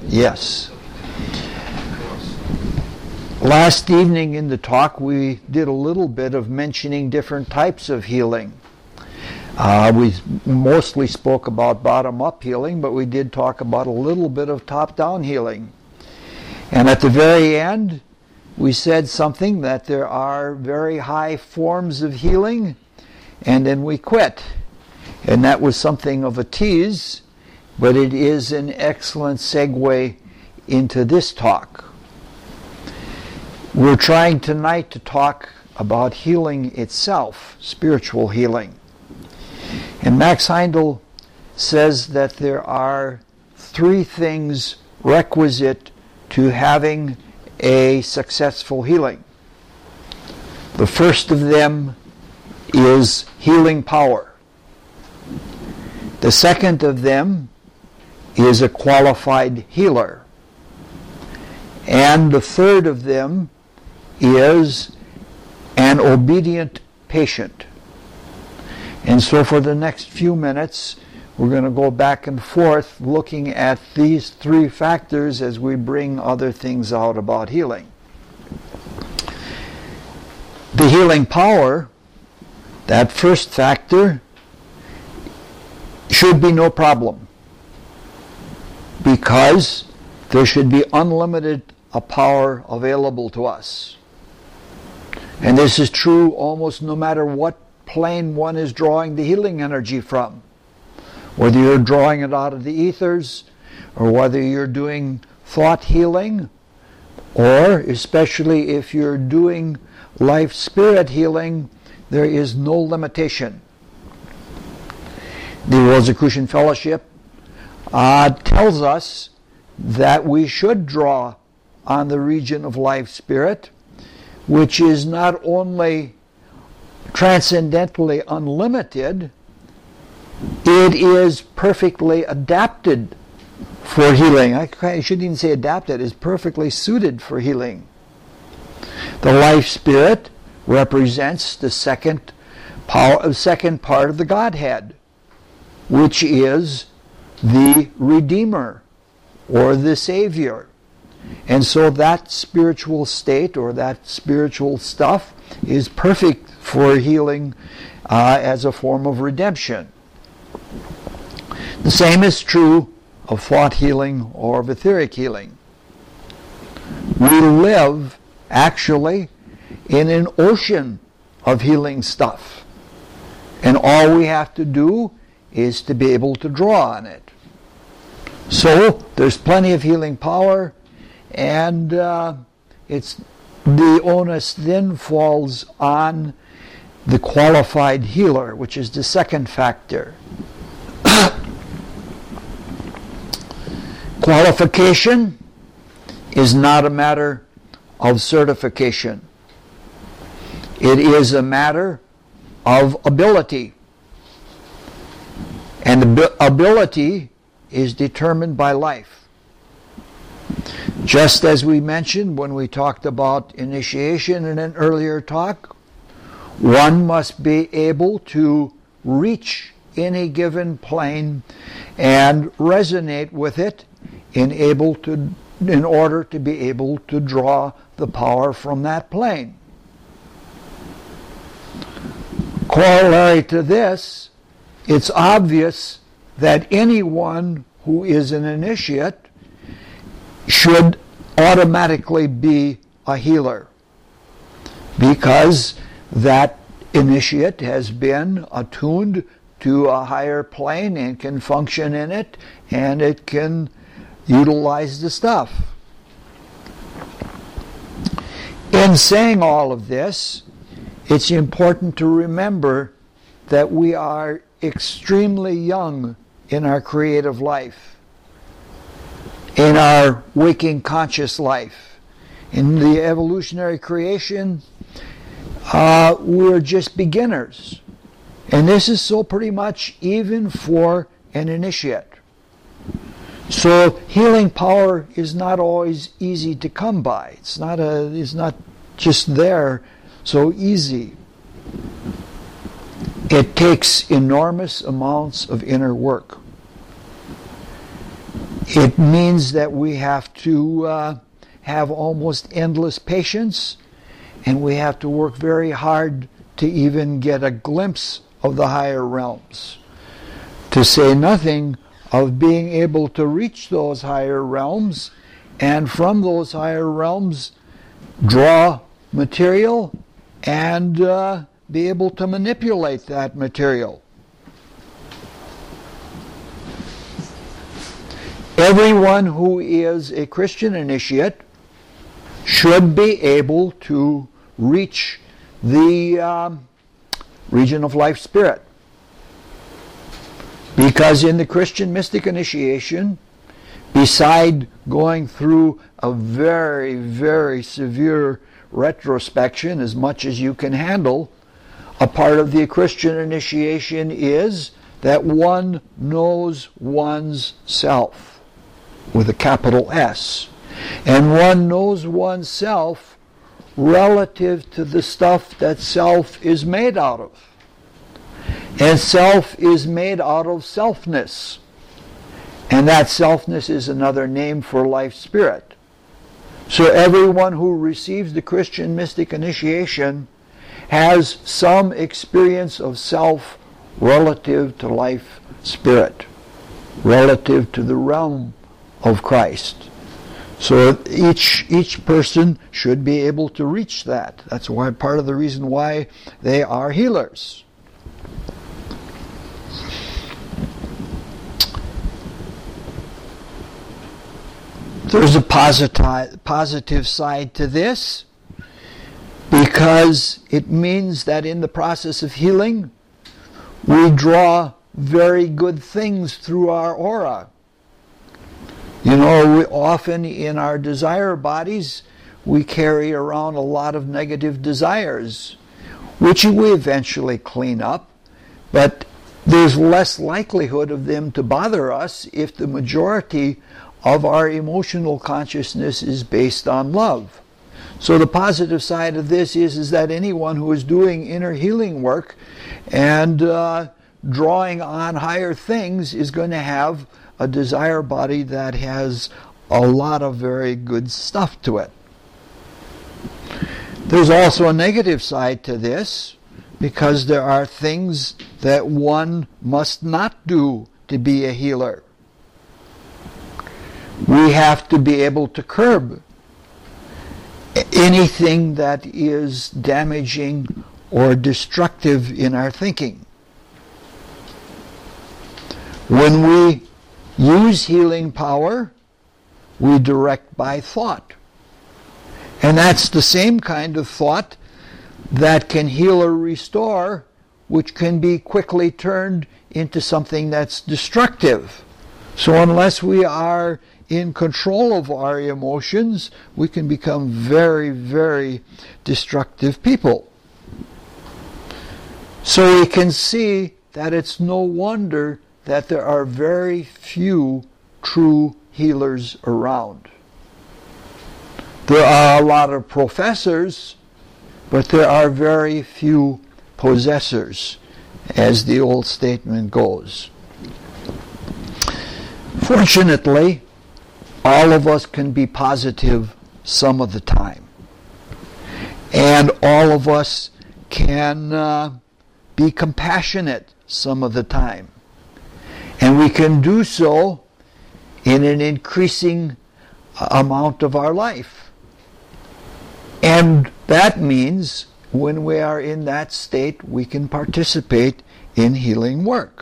Yes. Last evening in the talk, we did a little bit of mentioning different types of healing. We mostly spoke about bottom-up healing, but we did talk about a little bit of top-down healing. And at the very end, we said something that there are very high forms of healing, and then we quit. And that was something of a tease, but it is an excellent segue into this talk. We're trying tonight to talk about healing itself, spiritual healing. And Max Heindel says that there are three things requisite to having a successful healing. The first of them is healing power. The second of them is a qualified healer. And the third of them is an obedient patient. And so for the next few minutes, we're going to go back and forth looking at these three factors as we bring other things out about healing. The healing power, that first factor, should be no problem, because there should be unlimited power available to us. And this is true almost no matter what plane one is drawing the healing energy from. Whether you're drawing it out of the ethers, or whether you're doing thought healing, or especially if you're doing life spirit healing, there is no limitation. The Rosicrucian Fellowship tells us that we should draw on the region of life spirit, which is not only transcendentally unlimited, it is perfectly adapted for healing. I shouldn't even say adapted, it's perfectly suited for healing. The life spirit represents the second part of the Godhead, which is the Redeemer or the Savior. And so that spiritual state or that spiritual stuff is perfect for healing as a form of redemption. The same is true of thought healing or of etheric healing. We live actually in an ocean of healing stuff. And all we have to do is to be able to draw on it. So there's plenty of healing power, and it's the onus then falls on the qualified healer, which is the second factor. Qualification is not a matter of certification. It is a matter of ability. And ability is determined by life. Just as we mentioned when we talked about initiation in an earlier talk, one must be able to reach any given plane and resonate with it in order to be able to draw the power from that plane. Corollary to this, it's obvious that anyone who is an initiate should automatically be a healer, because that initiate has been attuned to a higher plane and can function in it, and it can utilize the stuff. In saying all of this, it's important to remember that we are extremely young in our creative life, in our waking conscious life. In the evolutionary creation, we're just beginners. And this is so pretty much even for an initiate. So healing power is not always easy to come by. It's not just there so easy. It takes enormous amounts of inner work. It means that we have to have almost endless patience, and we have to work very hard to even get a glimpse of the higher realms. To say nothing of being able to reach those higher realms, and from those higher realms draw material and be able to manipulate that material. Everyone who is a Christian initiate should be able to reach the region of life spirit. Because in the Christian mystic initiation, beside going through a very, very severe retrospection, as much as you can handle, a part of the Christian initiation is that one knows one's self, with a capital S. And one knows oneself relative to the stuff that self is made out of. And self is made out of selfness. And that selfness is another name for life spirit. So everyone who receives the Christian mystic initiation has some experience of self relative to life spirit, relative to the realm of Christ. So each person should be able to reach that. That's why part of the reason why they are healers. There's a positive side to this, because it means that in the process of healing, we draw very good things through our aura. You know, we often in our desire bodies, we carry around a lot of negative desires, which we eventually clean up, but there's less likelihood of them to bother us if the majority of our emotional consciousness is based on love. So the positive side of this is that anyone who is doing inner healing work and drawing on higher things is going to have a desire body that has a lot of very good stuff to it. There's also a negative side to this, because there are things that one must not do to be a healer. We have to be able to curb anything that is damaging or destructive in our thinking. When we use healing power, we direct by thought. And that's the same kind of thought that can heal or restore, which can be quickly turned into something that's destructive. So unless we are in control of our emotions, we can become very, very destructive people. So we can see that it's no wonder that there are very few true healers around. There are a lot of professors, but there are very few possessors, as the old statement goes. Fortunately, all of us can be positive some of the time. And all of us can be compassionate some of the time. And we can do so in an increasing amount of our life. And that means when we are in that state, we can participate in healing work.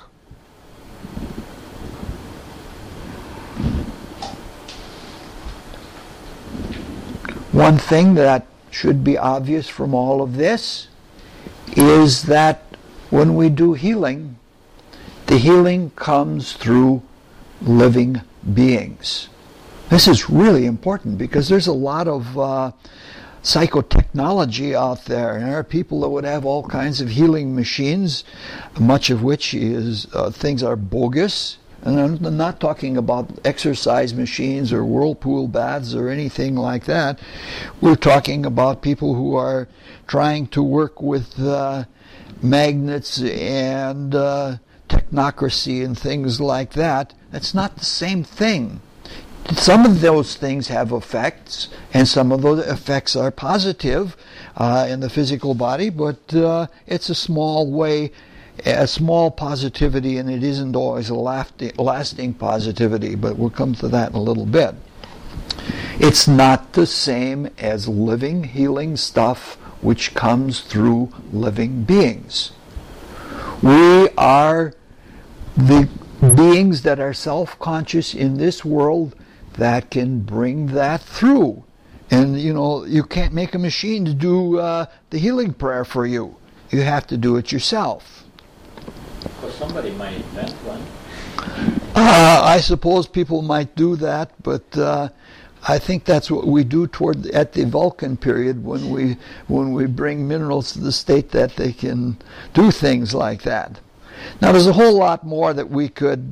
One thing that should be obvious from all of this is that when we do healing, the healing comes through living beings. This is really important because there's a lot of psychotechnology out there. And there are people that would have all kinds of healing machines, much of which is things are bogus. And I'm not talking about exercise machines or whirlpool baths or anything like that. We're talking about people who are trying to work with magnets and technocracy and things like that. That's not the same thing. some of those things have effects, and some of those effects are positive in the physical body, but it's a small positivity, and it isn't always a lasting positivity, but we'll come to that in a little bit. It's not the same as living, healing stuff which comes through living beings. We are the beings that are self-conscious in this world that can bring that through. And, you can't make a machine to do the healing prayer for you. You have to do it yourself. Well, somebody might invent one. I suppose people might do that, but I think that's what we do at the Vulcan period when we bring minerals to the state that they can do things like that. Now, there's a whole lot more that we could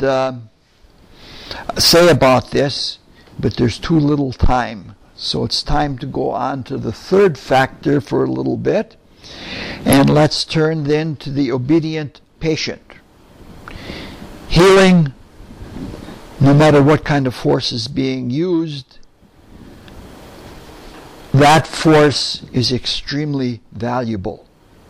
say about this, but there's too little time. So it's time to go on to the third factor for a little bit. And let's turn then to the obedient patient. Healing, no matter what kind of force is being used, that force is extremely valuable.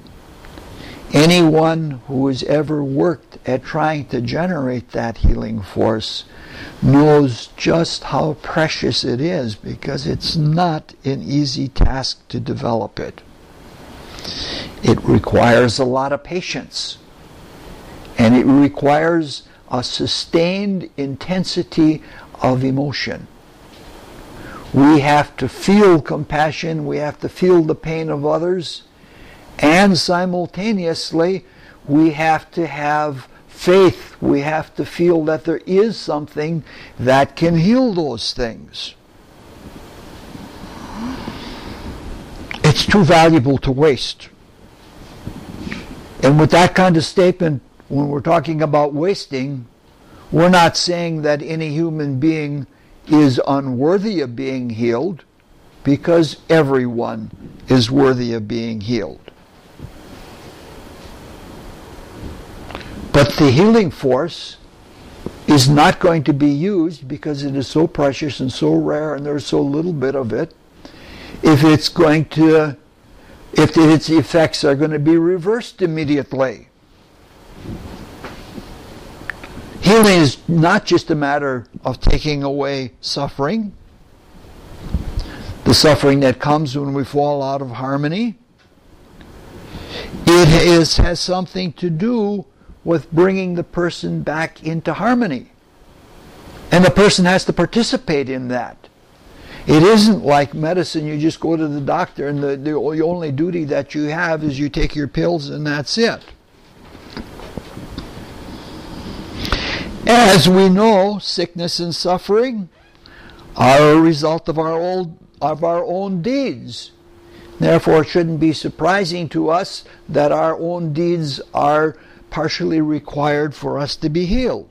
Anyone who has ever worked at trying to generate that healing force knows just how precious it is, because it's not an easy task to develop it. It requires a lot of patience, and it requires a sustained intensity of emotion. We have to feel compassion, we have to feel the pain of others, and simultaneously we have to have faith. We have to feel that there is something that can heal those things. It's too valuable to waste. And with that kind of statement, when we're talking about wasting, we're not saying that any human being is unworthy of being healed, because everyone is worthy of being healed. But the healing force is not going to be used, because it is so precious and so rare and there's so little bit of it, if its effects are going to be reversed immediately. Healing is not just a matter of taking away suffering, the suffering that comes when we fall out of harmony. It has something to do with bringing the person back into harmony. And the person has to participate in that. It isn't like medicine, you just go to the doctor and the only duty that you have is you take your pills and that's it. As we know, sickness and suffering are a result of our own deeds. Therefore, it shouldn't be surprising to us that our own deeds are partially required for us to be healed.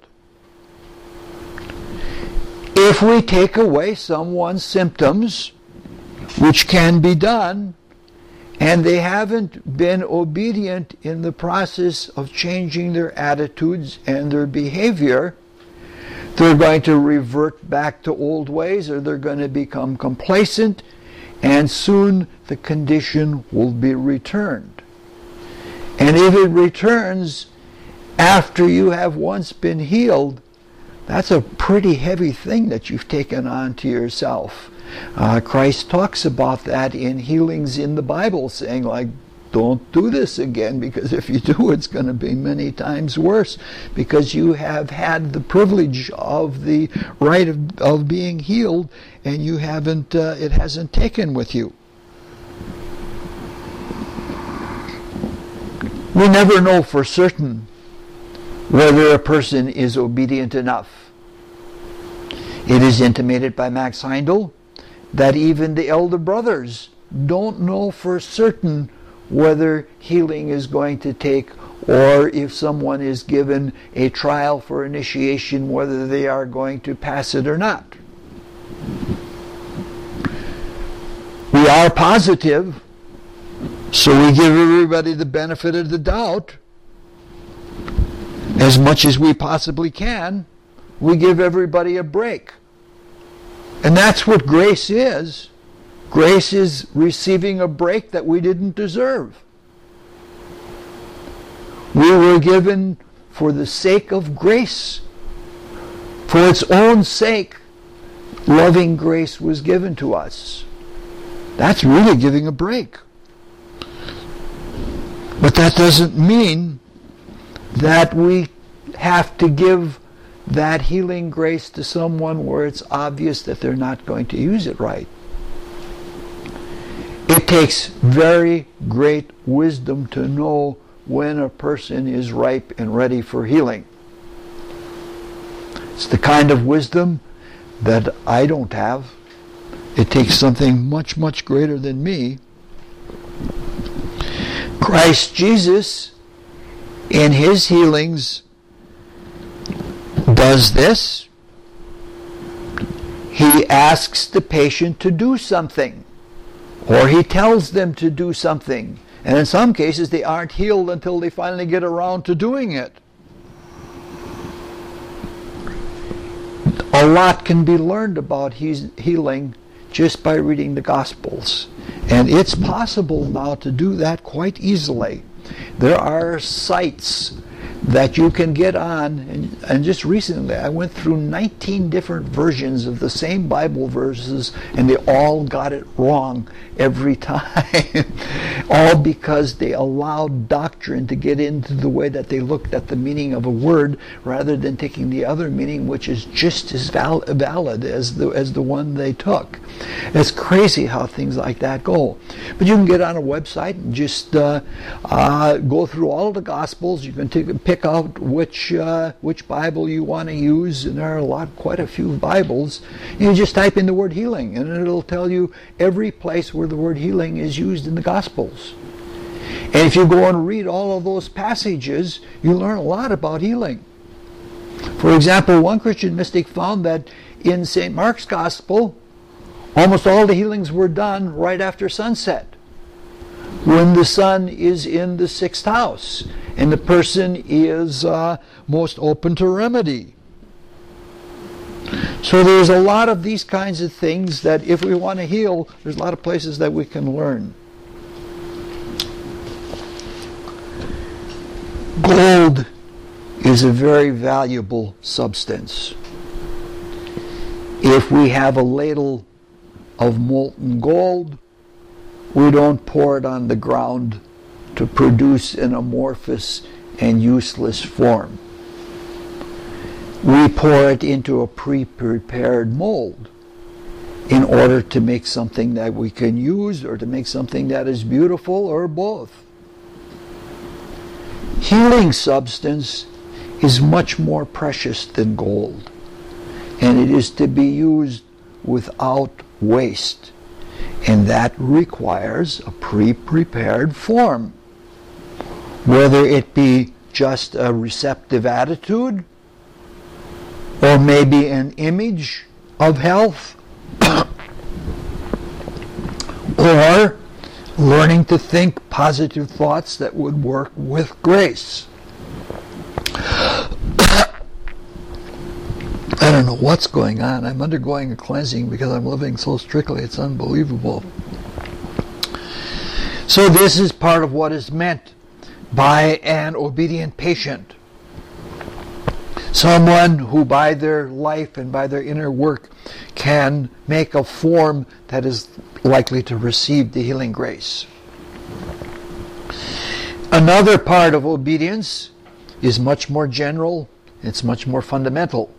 If we take away someone's symptoms, which can be done, and they haven't been obedient in the process of changing their attitudes and their behavior, they're going to revert back to old ways, or they're going to become complacent, and soon the condition will be returned. And if it returns after you have once been healed, that's a pretty heavy thing that you've taken on to yourself. Christ talks about that in healings in the Bible, saying, like, don't do this again, because if you do, it's going to be many times worse, because you have had the privilege of the right of being healed, and you haven't. It hasn't taken with you. We never know for certain whether a person is obedient enough. It is intimated by Max Heindel that even the elder brothers don't know for certain whether healing is going to take, or if someone is given a trial for initiation, whether they are going to pass it or not. We are positive, so we give everybody the benefit of the doubt as much as we possibly can. We give everybody a break. And that's what grace is. Grace is receiving a break that we didn't deserve. We were given for the sake of grace. For its own sake, loving grace was given to us. That's really giving a break. But that doesn't mean that we have to give that healing grace to someone where it's obvious that they're not going to use it right. It takes very great wisdom to know when a person is ripe and ready for healing. It's the kind of wisdom that I don't have. It takes something much, much greater than me. Christ Jesus, in his healings, does this. He asks the patient to do something, or he tells them to do something. And in some cases, they aren't healed until they finally get around to doing it. A lot can be learned about healing just by reading the Gospels. And it's possible now to do that quite easily. There are sites that you can get on, and just recently I went through 19 different versions of the same Bible verses, and they all got it wrong every time. All because they allowed doctrine to get into the way that they looked at the meaning of a word rather than taking the other meaning, which is just as valid as the one they took. It's crazy how things like that go. But you can get on a website and just go through all of the Gospels. You can pick out which Bible you want to use, and there are quite a few Bibles. You just type in the word healing, and it'll tell you every place where the word healing is used in the Gospels. And if you go and read all of those passages, you learn a lot about healing. For example, one Christian mystic found that in St. Mark's Gospel, almost all the healings were done right after sunset, when the sun is in the sixth house and the person is most open to remedy. So there's a lot of these kinds of things that if we want to heal, there's a lot of places that we can learn. Gold is a very valuable substance. If we have a ladle of molten gold, we don't pour it on the ground to produce an amorphous and useless form. We pour it into a pre-prepared mold in order to make something that we can use or to make something that is beautiful, or both. Healing substance is much more precious than gold, and it is to be used without waste. And that requires a pre-prepared form, whether it be just a receptive attitude, or maybe an image of health, or learning to think positive thoughts that would work with grace. I don't know what's going on. I'm undergoing a cleansing because I'm living so strictly. It's unbelievable. So this is part of what is meant by an obedient patient. Someone who by their life and by their inner work can make a form that is likely to receive the healing grace. Another part of obedience is much more general. It's much more fundamental.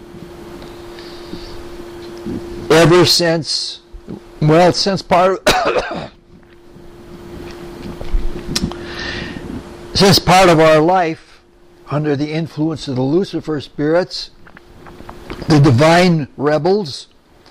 Ever since part of our life, under the influence of the Lucifer spirits, the divine rebels,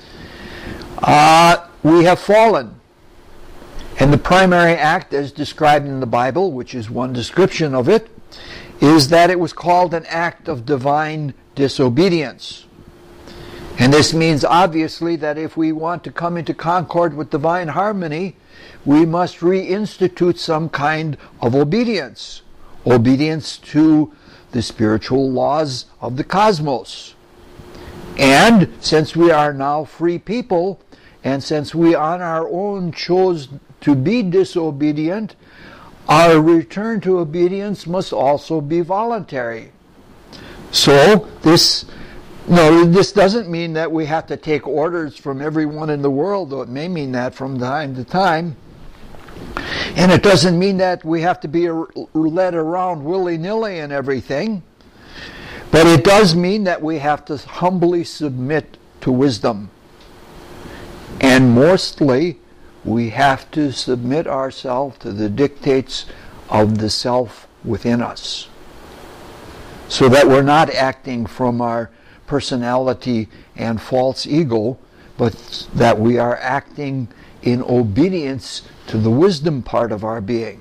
we have fallen. And the primary act, as described in the Bible, which is one description of it, is that it was called an act of divine disobedience. And this means, obviously, that if we want to come into concord with divine harmony, we must reinstitute some kind of obedience. Obedience to the spiritual laws of the cosmos. And since we are now free people, and since we on our own chose to be disobedient, our return to obedience must also be voluntary. So this doesn't mean that we have to take orders from everyone in the world, though it may mean that from time to time. And it doesn't mean that we have to be led around willy-nilly and everything. But it does mean that we have to humbly submit to wisdom. And mostly, we have to submit ourselves to the dictates of the self within us, so that we're not acting from our personality and false ego, but that we are acting in obedience to the wisdom part of our being.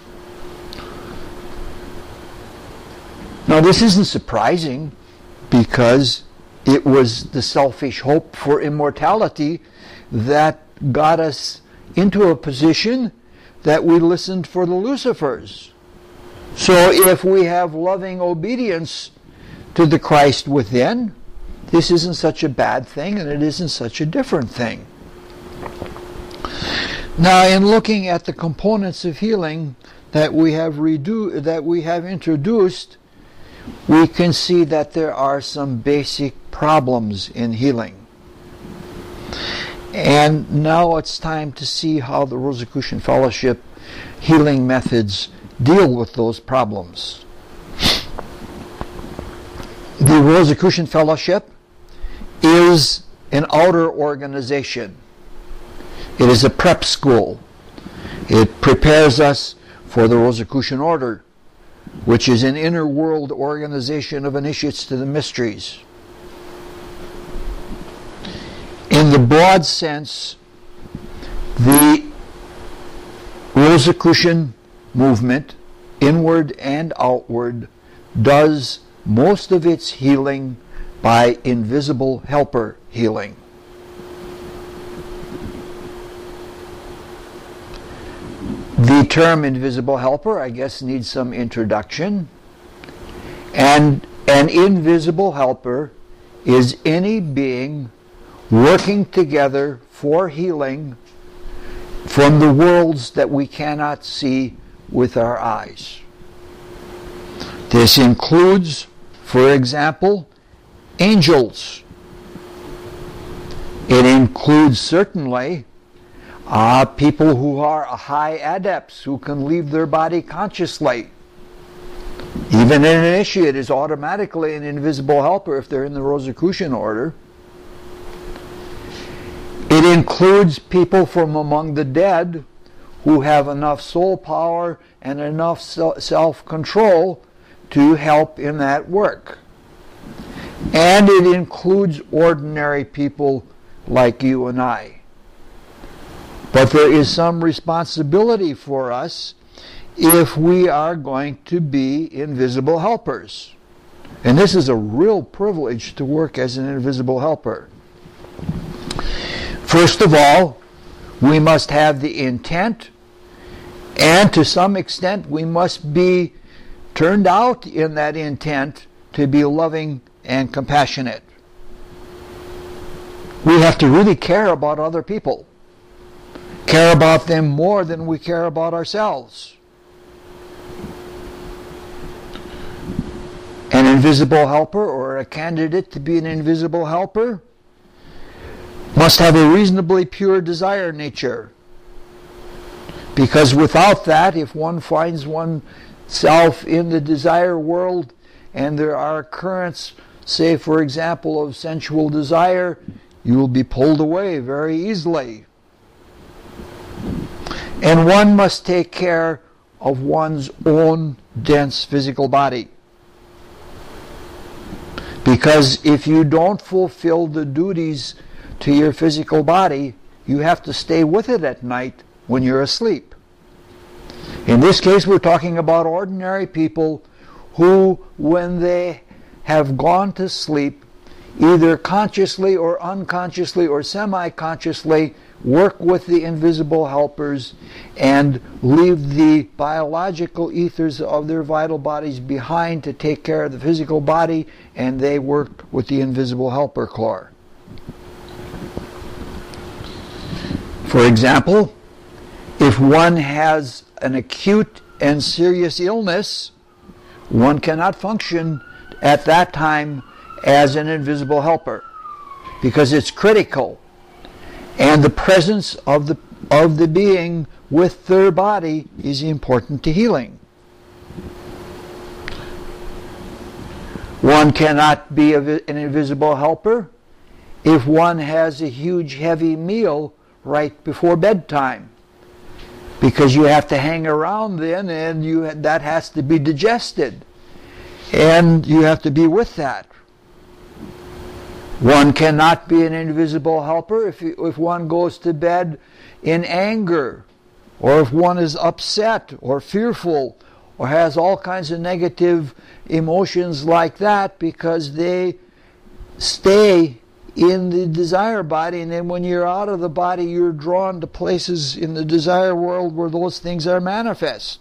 Now, this isn't surprising, because it was the selfish hope for immortality that got us into a position that we listened for the Lucifers. So if we have loving obedience to the Christ within, this isn't such a bad thing, and it isn't such a different thing. Now, in looking at the components of healing that we have introduced, we can see that there are some basic problems in healing. And now it's time to see how the Rosicrucian Fellowship healing methods deal with those problems. The Rosicrucian Fellowship is an outer organization. It is a prep school. It prepares us for the Rosicrucian Order, which is an inner world organization of initiates to the mysteries. In the broad sense, the Rosicrucian movement, inward and outward, does most of its healing by invisible helper healing. The term invisible helper, I guess, needs some introduction. And an invisible helper is any being working together for healing from the worlds that we cannot see with our eyes. This includes, for example, angels. It includes certainly people who are high adepts, who can leave their body consciously. Even an initiate is automatically an invisible helper if they're in the Rosicrucian order. It includes people from among the dead who have enough soul power and enough self-control to help in that work. And it includes ordinary people like you and I. But there is some responsibility for us if we are going to be invisible helpers. And this is a real privilege to work as an invisible helper. First of all, we must have the intent, and to some extent we must be turned out in that intent to be loving and compassionate. We have to really care about other people. Care about them more than we care about ourselves. An invisible helper, or a candidate to be an invisible helper, must have a reasonably pure desire nature. Because without that, if one finds oneself in the desire world and there are currents, say for example, of sensual desire, you will be pulled away very easily. And one must take care of one's own dense physical body. Because if you don't fulfill the duties to your physical body, you have to stay with it at night when you're asleep. In this case, we're talking about ordinary people who, when they have gone to sleep, either consciously or unconsciously or semi-consciously work with the invisible helpers and leave the biological ethers of their vital bodies behind to take care of the physical body, and they work with the invisible helper corps. For example, if one has an acute and serious illness, one cannot function at that time as an invisible helper because it's critical. And the presence of the being with their body is important to healing. One cannot be an invisible helper if one has a huge heavy meal right before bedtime, because you have to hang around then, and that has to be digested, and you have to be with that. One cannot be an invisible helper if one goes to bed in anger, or if one is upset or fearful or has all kinds of negative emotions like that, because they stay in the desire body, and then when you're out of the body, you're drawn to places in the desire world where those things are manifest.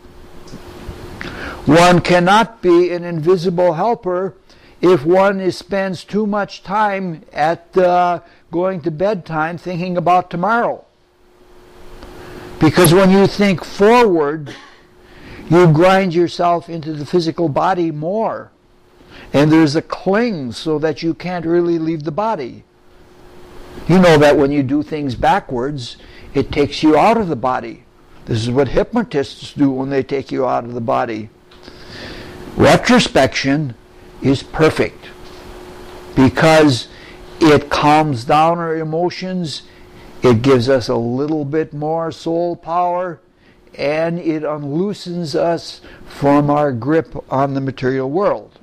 One cannot be an invisible helper if one spends too much time at going to bedtime thinking about tomorrow. Because when you think forward, you grind yourself into the physical body more. And there's a cling so that you can't really leave the body. You know that when you do things backwards, it takes you out of the body. This is what hypnotists do when they take you out of the body. Retrospection is perfect because it calms down our emotions, it gives us a little bit more soul power, and it unloosens us from our grip on the material world.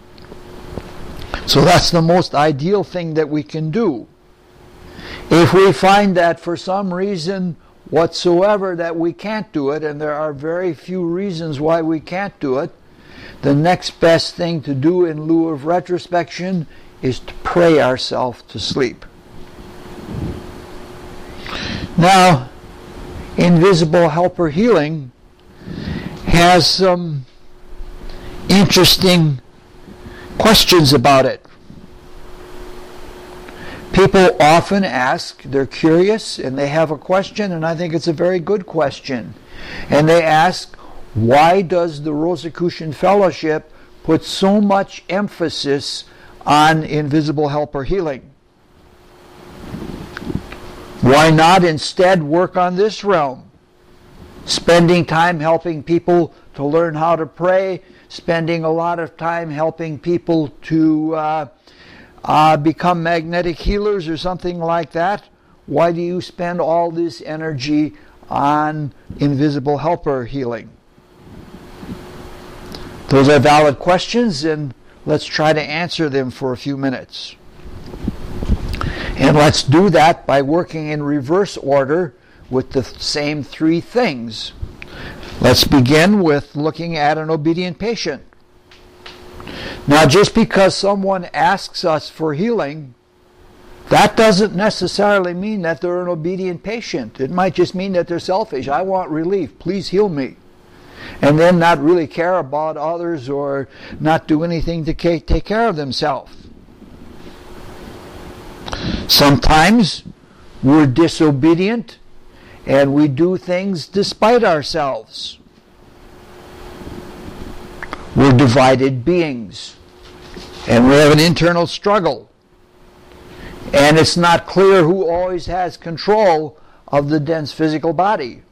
So that's the most ideal thing that we can do. If we find that for some reason whatsoever that we can't do it, and there are very few reasons why we can't do it, the next best thing to do in lieu of retrospection is to pray ourselves to sleep. Now, invisible helper healing has some interesting questions about it. People often ask, they're curious and they have a question, and I think it's a very good question. And they ask, why does the Rosicrucian Fellowship put so much emphasis on invisible helper healing? Why not instead work on this realm? Spending time helping people to learn how to pray, spending a lot of time helping people to become magnetic healers or something like that. Why do you spend all this energy on invisible helper healing? Those are valid questions, and let's try to answer them for a few minutes. And let's do that by working in reverse order with the same three things. Let's begin with looking at an obedient patient. Now, just because someone asks us for healing, that doesn't necessarily mean that they're an obedient patient. It might just mean that they're selfish. I want relief. Please heal me. And then not really care about others or not do anything to take care of themselves. Sometimes we're disobedient and we do things despite ourselves. We're divided beings and we have an internal struggle. And it's not clear who always has control of the dense physical body.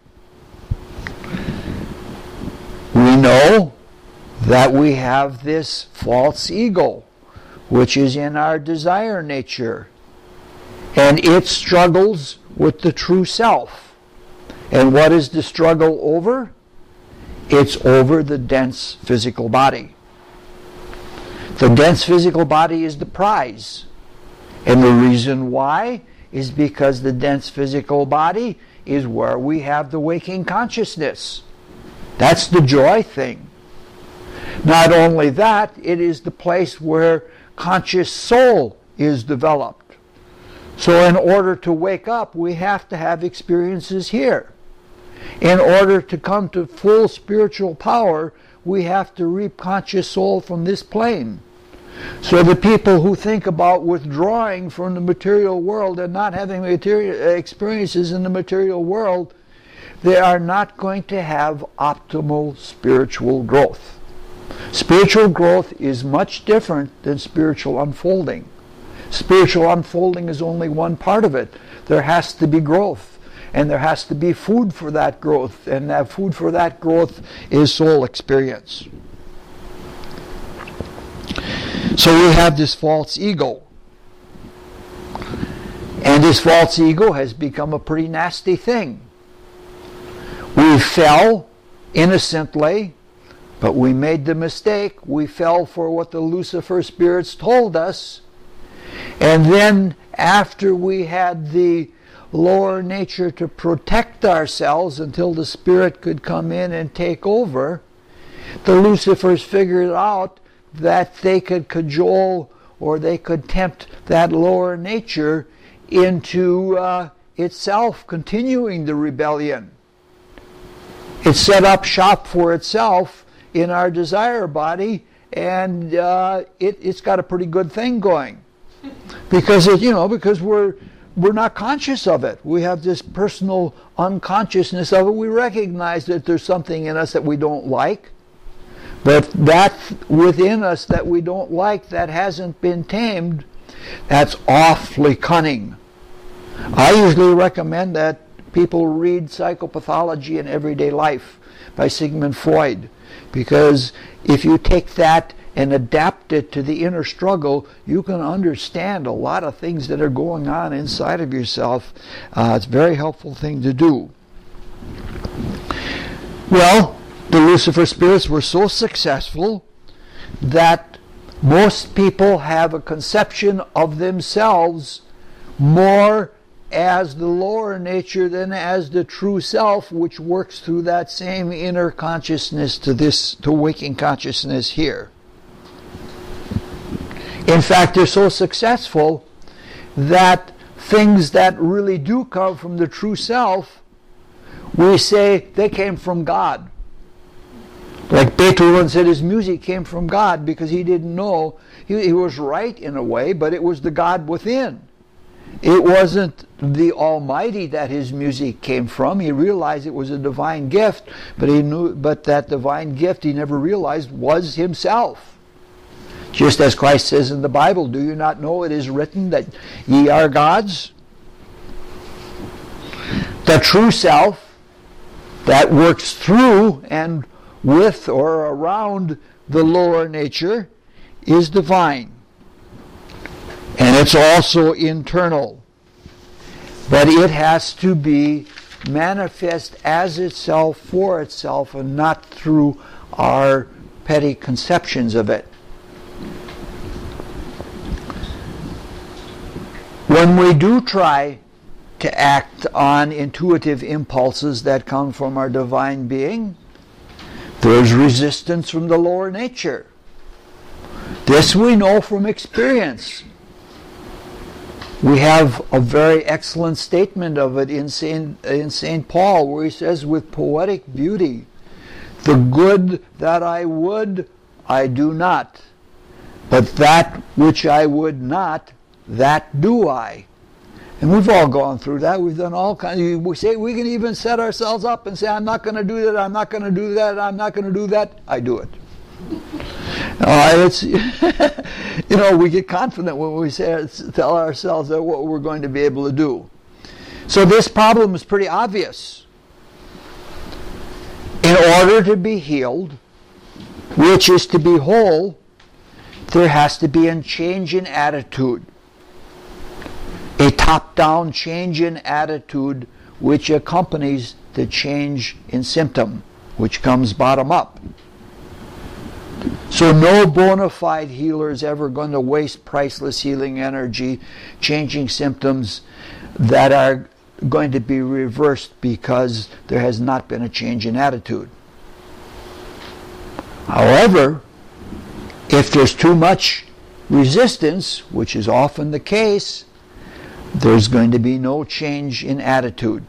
We know that we have this false ego, which is in our desire nature, and it struggles with the true self. And what is the struggle over? It's over the dense physical body. The dense physical body is the prize. And the reason why is because the dense physical body is where we have the waking consciousness. That's the joy thing. Not only that, it is the place where conscious soul is developed. So in order to wake up, we have to have experiences here. In order to come to full spiritual power, we have to reap conscious soul from this plane. So the people who think about withdrawing from the material world and not having material experiences in the material world, they are not going to have optimal spiritual growth. Spiritual growth is much different than spiritual unfolding. Spiritual unfolding is only one part of it. There has to be growth, and there has to be food for that growth, and that food for that growth is soul experience. So we have this false ego. And this false ego has become a pretty nasty thing. We fell innocently, but we made the mistake. We fell for what the Lucifer spirits told us. And then after we had the lower nature to protect ourselves until the spirit could come in and take over, the Lucifers figured out that they could cajole or they could tempt that lower nature into itself continuing the rebellion. It set up shop for itself in our desire body, and it's got a pretty good thing going, because because we're not conscious of it. We have this personal unconsciousness of it. We recognize that there's something in us that we don't like, but that within us that we don't like, that hasn't been tamed, that's awfully cunning. I usually recommend that people read Psychopathology in Everyday Life by Sigmund Freud, because if you take that and adapt it to the inner struggle, you can understand a lot of things that are going on inside of yourself. It's a very helpful thing to do. Well, the Lucifer spirits were so successful that most people have a conception of themselves more as the lower nature than as the true self, which works through that same inner consciousness to waking consciousness here. In fact, they're so successful that things that really do come from the true self, we say they came from God. Like Beethoven said his music came from God because he didn't know. He was right in a way, but it was the God within. It wasn't the Almighty that his music came from. He realized it was a divine gift, but that divine gift he never realized was himself. Just as Christ says in the Bible, "Do you not know it is written that ye are gods?" The true self that works through and with or around the lower nature is divine. And it's also internal. But it has to be manifest as itself, for itself, and not through our petty conceptions of it. When we do try to act on intuitive impulses that come from our divine being, there's resistance from the lower nature. This we know from experience. We have a very excellent statement of it in St. Paul, where he says, with poetic beauty, "The good that I would, I do not, but that which I would not, that do I." And we've all gone through that. We've done all kinds. We can even set ourselves up and say, "I'm not going to do that, I'm not going to do that, I'm not going to do that." I do it. It's we get confident when we tell ourselves that what we're going to be able to do. So this problem is pretty obvious. In order to be healed, which is to be whole, there has to be a change in attitude. A top-down change in attitude which accompanies the change in symptom, which comes bottom-up. So no bona fide healer is ever going to waste priceless healing energy changing symptoms that are going to be reversed because there has not been a change in attitude. However, if there's too much resistance, which is often the case, there's going to be no change in attitude.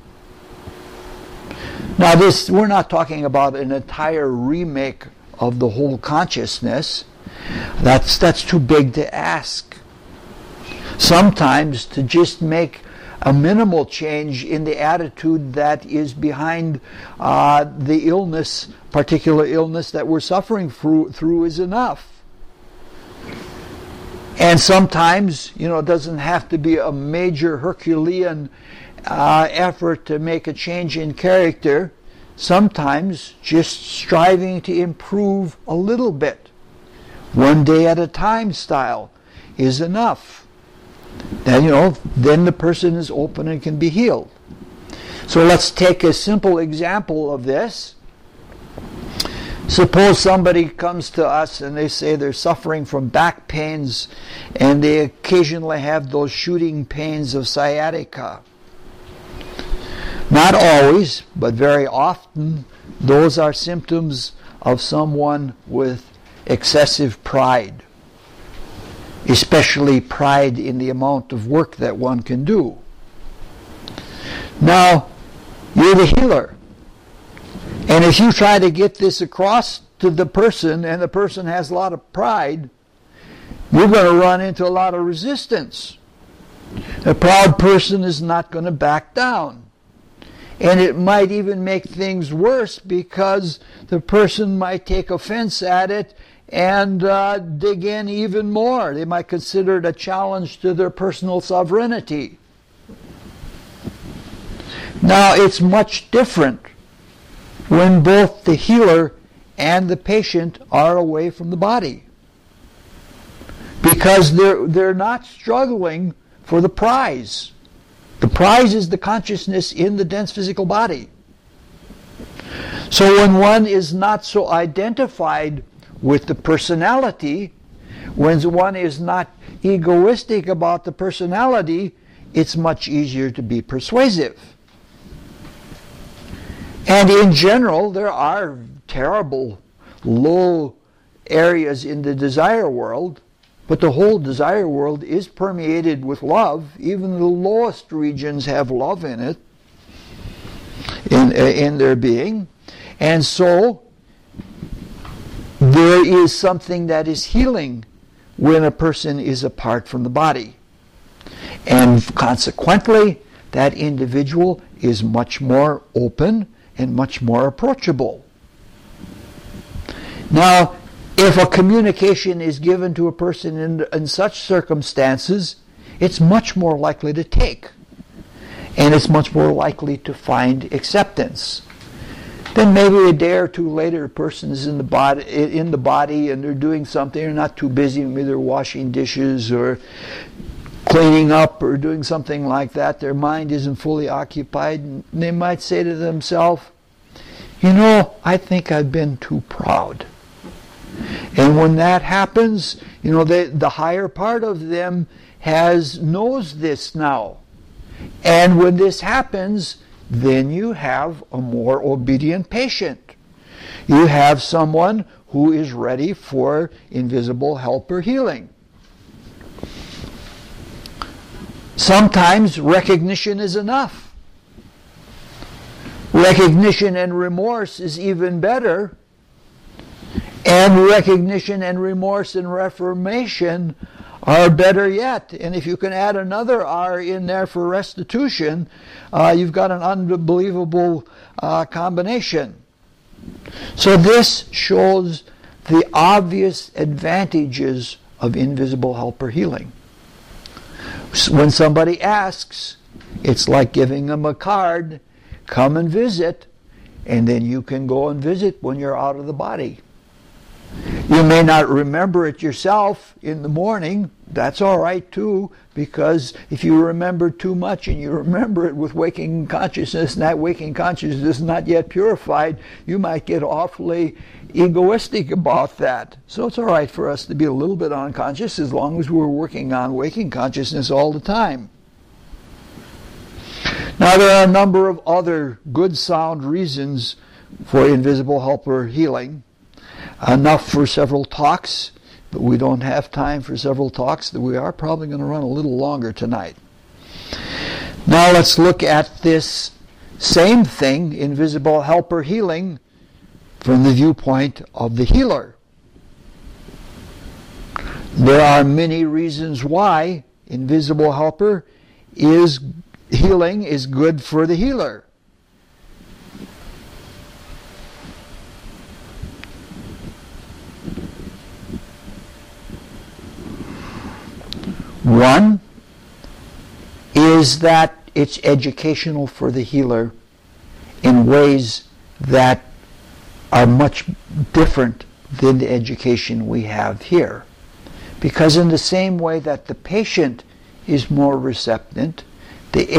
Now we're not talking about an entire remake of the whole consciousness. That's too big to ask. Sometimes to just make a minimal change in the attitude that is behind the illness, particular illness that we're suffering through is enough. And sometimes, it doesn't have to be a major Herculean effort to make a change in character. Sometimes just striving to improve a little bit, one day at a time style, is enough. Then, then the person is open and can be healed. So let's take a simple example of this. Suppose somebody comes to us and they say they're suffering from back pains and they occasionally have those shooting pains of sciatica. Not always, but very often, those are symptoms of someone with excessive pride, especially pride in the amount of work that one can do. Now, you're the healer. And if you try to get this across to the person, and the person has a lot of pride, you're going to run into a lot of resistance. A proud person is not going to back down. And it might even make things worse because the person might take offense at it and dig in even more. They might consider it a challenge to their personal sovereignty. Now, it's much different when both the healer and the patient are away from the body, because they're not struggling for the prize. The prize is the consciousness in the dense physical body. So when one is not so identified with the personality, when one is not egoistic about the personality, it's much easier to be persuasive. And in general, there are terrible low areas in the desire world, but the whole desire world is permeated with love. Even the lowest regions have love in it, in their being. And so, there is something that is healing when a person is apart from the body. And consequently, that individual is much more open and much more approachable. Now, if a communication is given to a person in such circumstances, it's much more likely to take. And it's much more likely to find acceptance. Then maybe a day or two later, a person is in the body and they're doing something. They're not too busy. Maybe they're washing dishes or cleaning up or doing something like that. Their mind isn't fully occupied. And they might say to themselves, I think I've been too proud. And when that happens, the higher part of them knows this now. And when this happens, then you have a more obedient patient. You have someone who is ready for invisible helper healing. Sometimes recognition is enough. Recognition and remorse is even better. And recognition and remorse and reformation are better yet. And if you can add another R in there for restitution, you've got an unbelievable combination. So this shows the obvious advantages of invisible helper healing. When somebody asks, it's like giving them a card, come and visit, and then you can go and visit when you're out of the body. You may not remember it yourself in the morning. That's all right too, because if you remember too much and you remember it with waking consciousness, and that waking consciousness is not yet purified, you might get awfully egoistic about that. So it's all right for us to be a little bit unconscious as long as we're working on waking consciousness all the time. Now there are a number of other good sound reasons for invisible helper healing. Enough for several talks. but we don't have time for several talks. We are probably going to run a little longer tonight. Now let's look at this same thing, invisible helper healing, from the viewpoint of the healer. There are many reasons why invisible helper healing is good for the healer. One is that it's educational for the healer in ways that are much different than the education we have here. Because in the same way that the patient is more receptive, the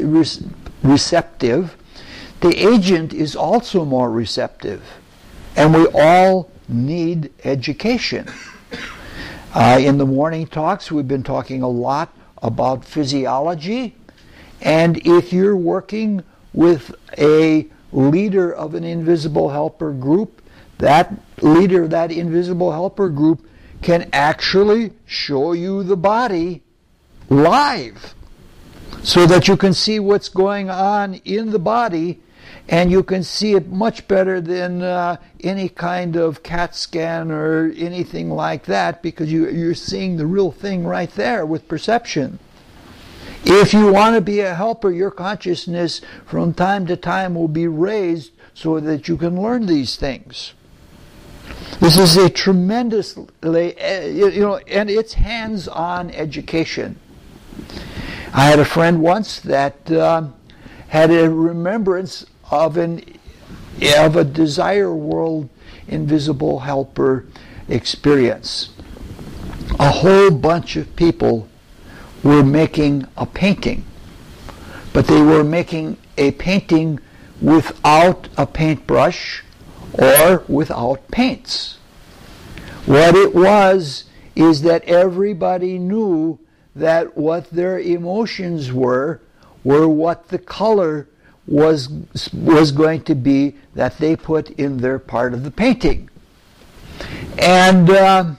agent is also more receptive. And we all need education. In the morning talks, we've been talking a lot about physiology. And if you're working with a leader of an invisible helper group, that leader of that invisible helper group can actually show you the body live so that you can see what's going on in the body, and you can see it much better than any kind of CAT scan or anything like that, because you're seeing the real thing right there with perception. If you want to be a helper, your consciousness from time to time will be raised so that you can learn these things. This is a tremendously, and it's hands-on education. I had a friend once that had a remembrance of a Desire World invisible helper experience. A whole bunch of people were making a painting, but they were making a painting without a paintbrush or without paints. What it was is that everybody knew that what their emotions were what the color was going to be that they put in their part of the painting. And there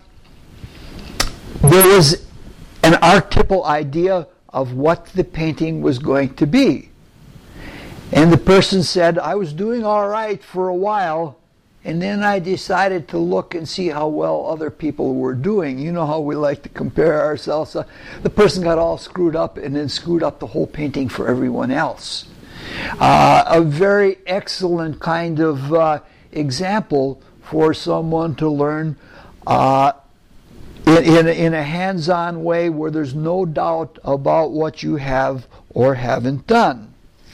was an archetypal idea of what the painting was going to be. And the person said, I was doing all right for a while, and then I decided to look and see how well other people were doing. You know how we like to compare ourselves. The person got all screwed up and then screwed up the whole painting for everyone else. A very excellent kind of example for someone to learn in a hands-on way where there's no doubt about what you have or haven't done.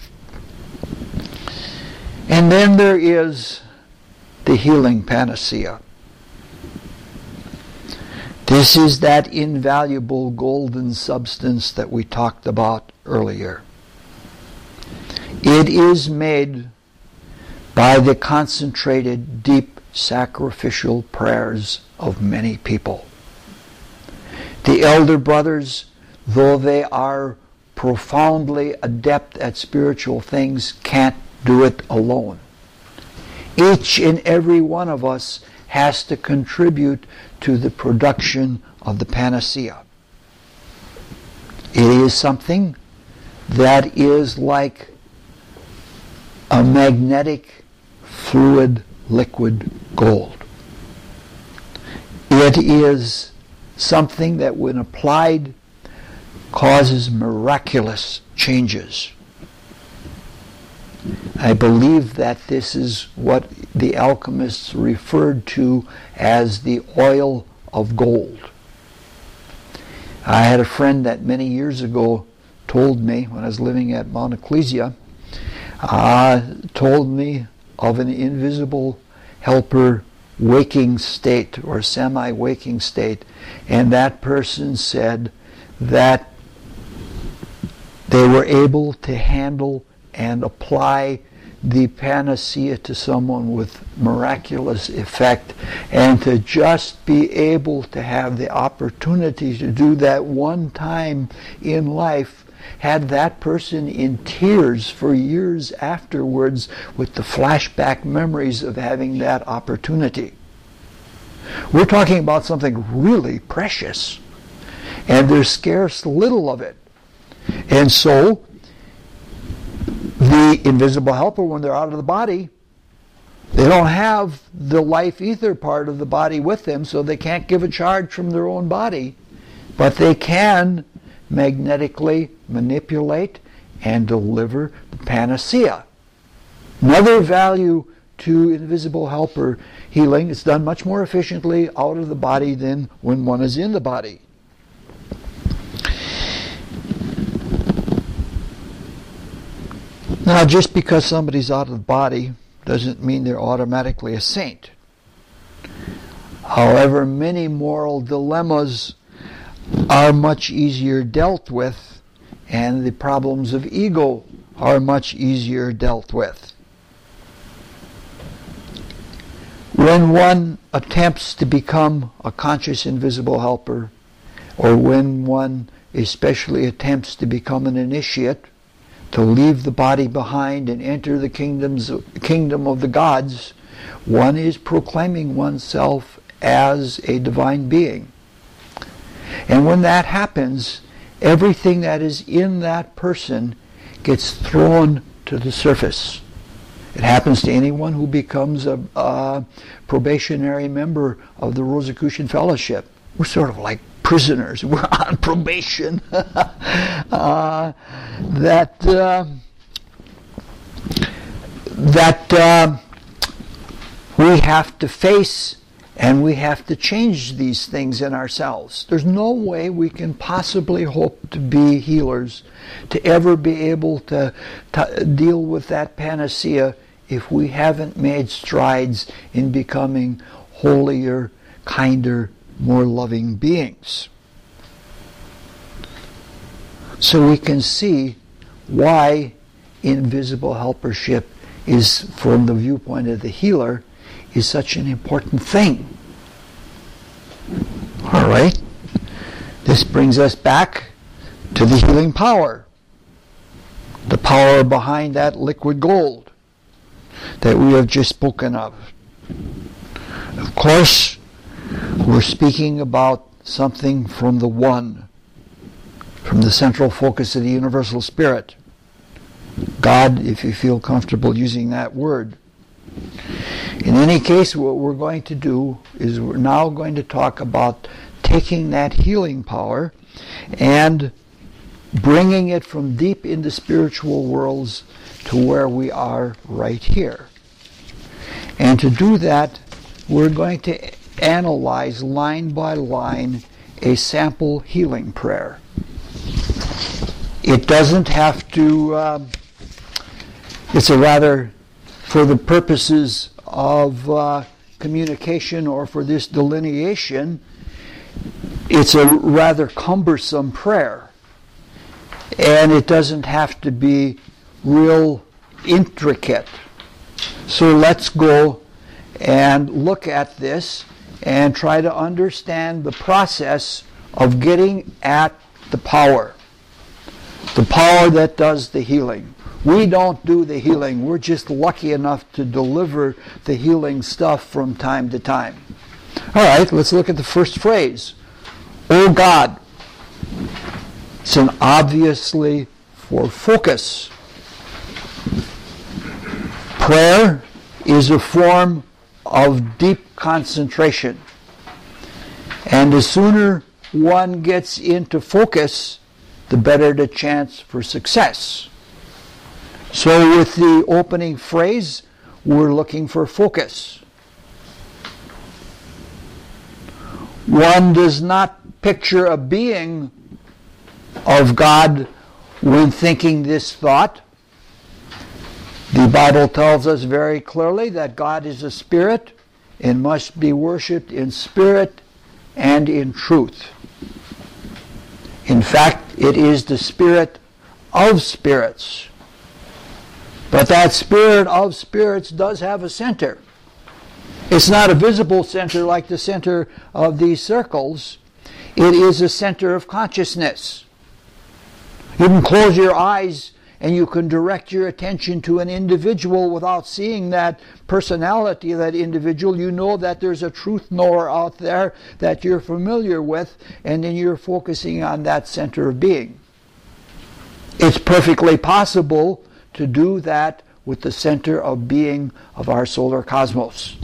And then there is the healing panacea. This is that invaluable golden substance that we talked about earlier. It is made by the concentrated, deep, sacrificial prayers of many people. The elder brothers, though they are profoundly adept at spiritual things, can't do it alone. Each and every one of us has to contribute to the production of the panacea. It is something that is like a magnetic fluid liquid gold. It is something that when applied causes miraculous changes. I believe that this is what the alchemists referred to as the oil of gold. I had a friend that many years ago told me, when I was living at Mount Ecclesia, told me of an invisible helper waking state or semi-waking state, and that person said that they were able to handle and apply the panacea to someone with miraculous effect, and to just be able to have the opportunity to do that one time in life had that person in tears for years afterwards with the flashback memories of having that opportunity. We're talking about something really precious. And there's scarce little of it. And so, the invisible helper, when they're out of the body, they don't have the life ether part of the body with them, so they can't give a charge from their own body. But they can magnetically manipulate and deliver the panacea. Another value to invisible helper healing, it's done much more efficiently out of the body than when one is in the body. Now, just because somebody's out of the body doesn't mean they're automatically a saint. However, many moral dilemmas are much easier dealt with, and the problems of ego are much easier dealt with. When one attempts to become a conscious invisible helper, or when one especially attempts to become an initiate, to leave the body behind and enter the kingdom of the gods, one is proclaiming oneself as a divine being. And when that happens, everything that is in that person gets thrown to the surface. It happens to anyone who becomes a probationary member of the Rosicrucian Fellowship. We're sort of like prisoners. We're on probation. We have to face, and we have to change these things in ourselves. There's no way we can possibly hope to be healers, to ever be able to deal with that panacea if we haven't made strides in becoming holier, kinder, more loving beings. So we can see why invisible helpership is, from the viewpoint of the healer, is such an important thing. All right. This brings us back to the healing power. The power behind that liquid gold that we have just spoken of. Of course, we're speaking about something from the One, from the central focus of the Universal Spirit. God, if you feel comfortable using that word. In any case, what we're going to do is we're now going to talk about taking that healing power and bringing it from deep into spiritual worlds to where we are right here. And to do that, we're going to analyze line by line a sample healing prayer. It doesn't have to, it's a rather, for the purposes of communication or for this delineation, it's a rather cumbersome prayer. And it doesn't have to be real intricate. So let's go and look at this and try to understand the process of getting at the power that does the healing. We don't do the healing. We're just lucky enough to deliver the healing stuff from time to time. All right, let's look at the first phrase. Oh God. It's an obviously for focus. Prayer is a form of deep concentration. And the sooner one gets into focus, the better the chance for success. So with the opening phrase, we're looking for focus. One does not picture a being of God when thinking this thought. The Bible tells us very clearly that God is a spirit and must be worshipped in spirit and in truth. In fact, it is the spirit of spirits. But that spirit of spirits does have a center. It's not a visible center like the center of these circles. It is a center of consciousness. You can close your eyes and you can direct your attention to an individual without seeing that personality of that individual. You know that there's a truth knower out there that you're familiar with, and then you're focusing on that center of being. It's perfectly possible to do that with the center of being of our solar cosmos.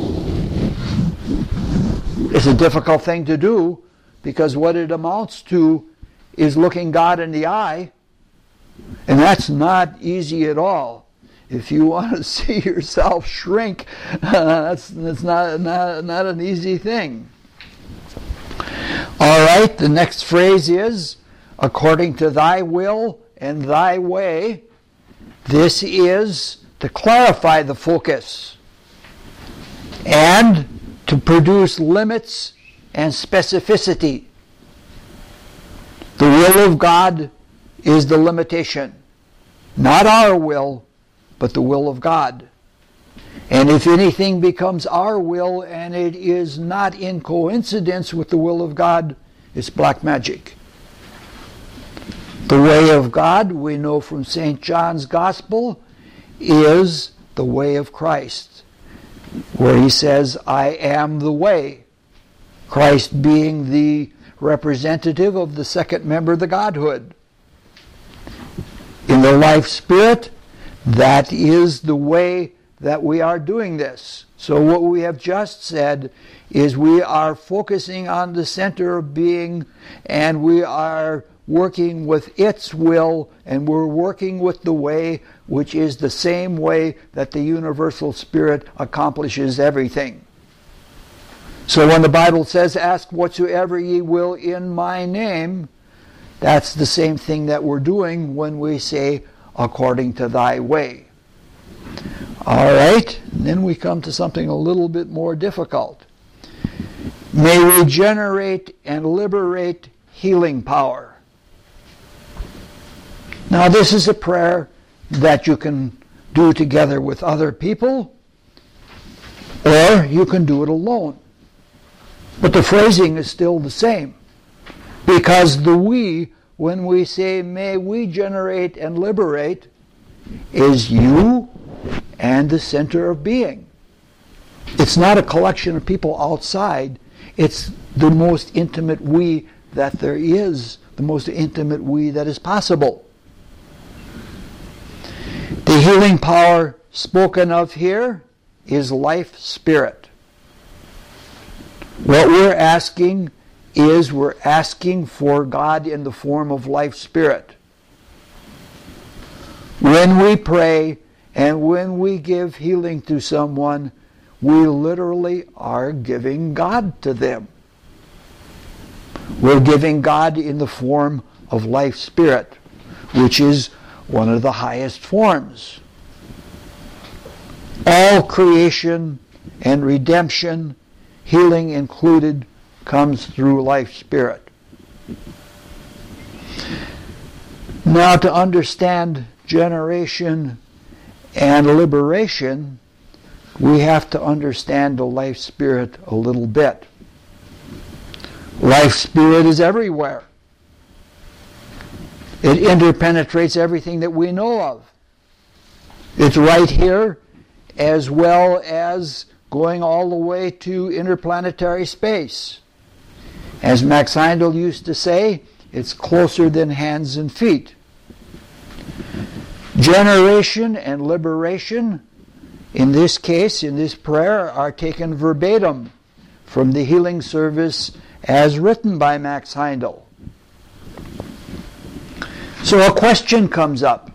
It's a difficult thing to do, because what it amounts to is looking God in the eye, and that's not easy at all. If you want to see yourself shrink, that's not an easy thing. All right, the next phrase is, according to thy will and thy way. This is to clarify the focus and to produce limits and specificity. The will of God is the limitation. Not our will, but the will of God. And if anything becomes our will and it is not in coincidence with the will of God, it's black magic. The way of God, we know from St. John's Gospel, is the way of Christ, where he says, I am the way. Christ being the representative of the second member of the Godhood. In the life spirit, that is the way that we are doing this. So what we have just said is we are focusing on the center of being, and we are working with its will, and we're working with the way, which is the same way that the universal spirit accomplishes everything. So when the Bible says, ask whatsoever ye will in my name, that's the same thing that we're doing when we say, according to thy way. All right, and then we come to something a little bit more difficult. May we generate and liberate healing power. Now, this is a prayer that you can do together with other people, or you can do it alone. But the phrasing is still the same, because the we, when we say, may we generate and liberate, is you and the center of being. It's not a collection of people outside. It's the most intimate we that there is, the most intimate we that is possible. The healing power spoken of here is life spirit. What we're asking is we're asking for God in the form of life spirit. When we pray and when we give healing to someone, we literally are giving God to them. We're giving God in the form of life spirit, which is one of the highest forms. All creation and redemption, healing included, comes through life spirit. Now, to understand generation and liberation, we have to understand the life spirit a little bit. Life spirit is everywhere. It interpenetrates everything that we know of. It's right here, as well as going all the way to interplanetary space. As Max Heindel used to say, it's closer than hands and feet. Generation and liberation, in this case, in this prayer, are taken verbatim from the healing service as written by Max Heindel. So a question comes up.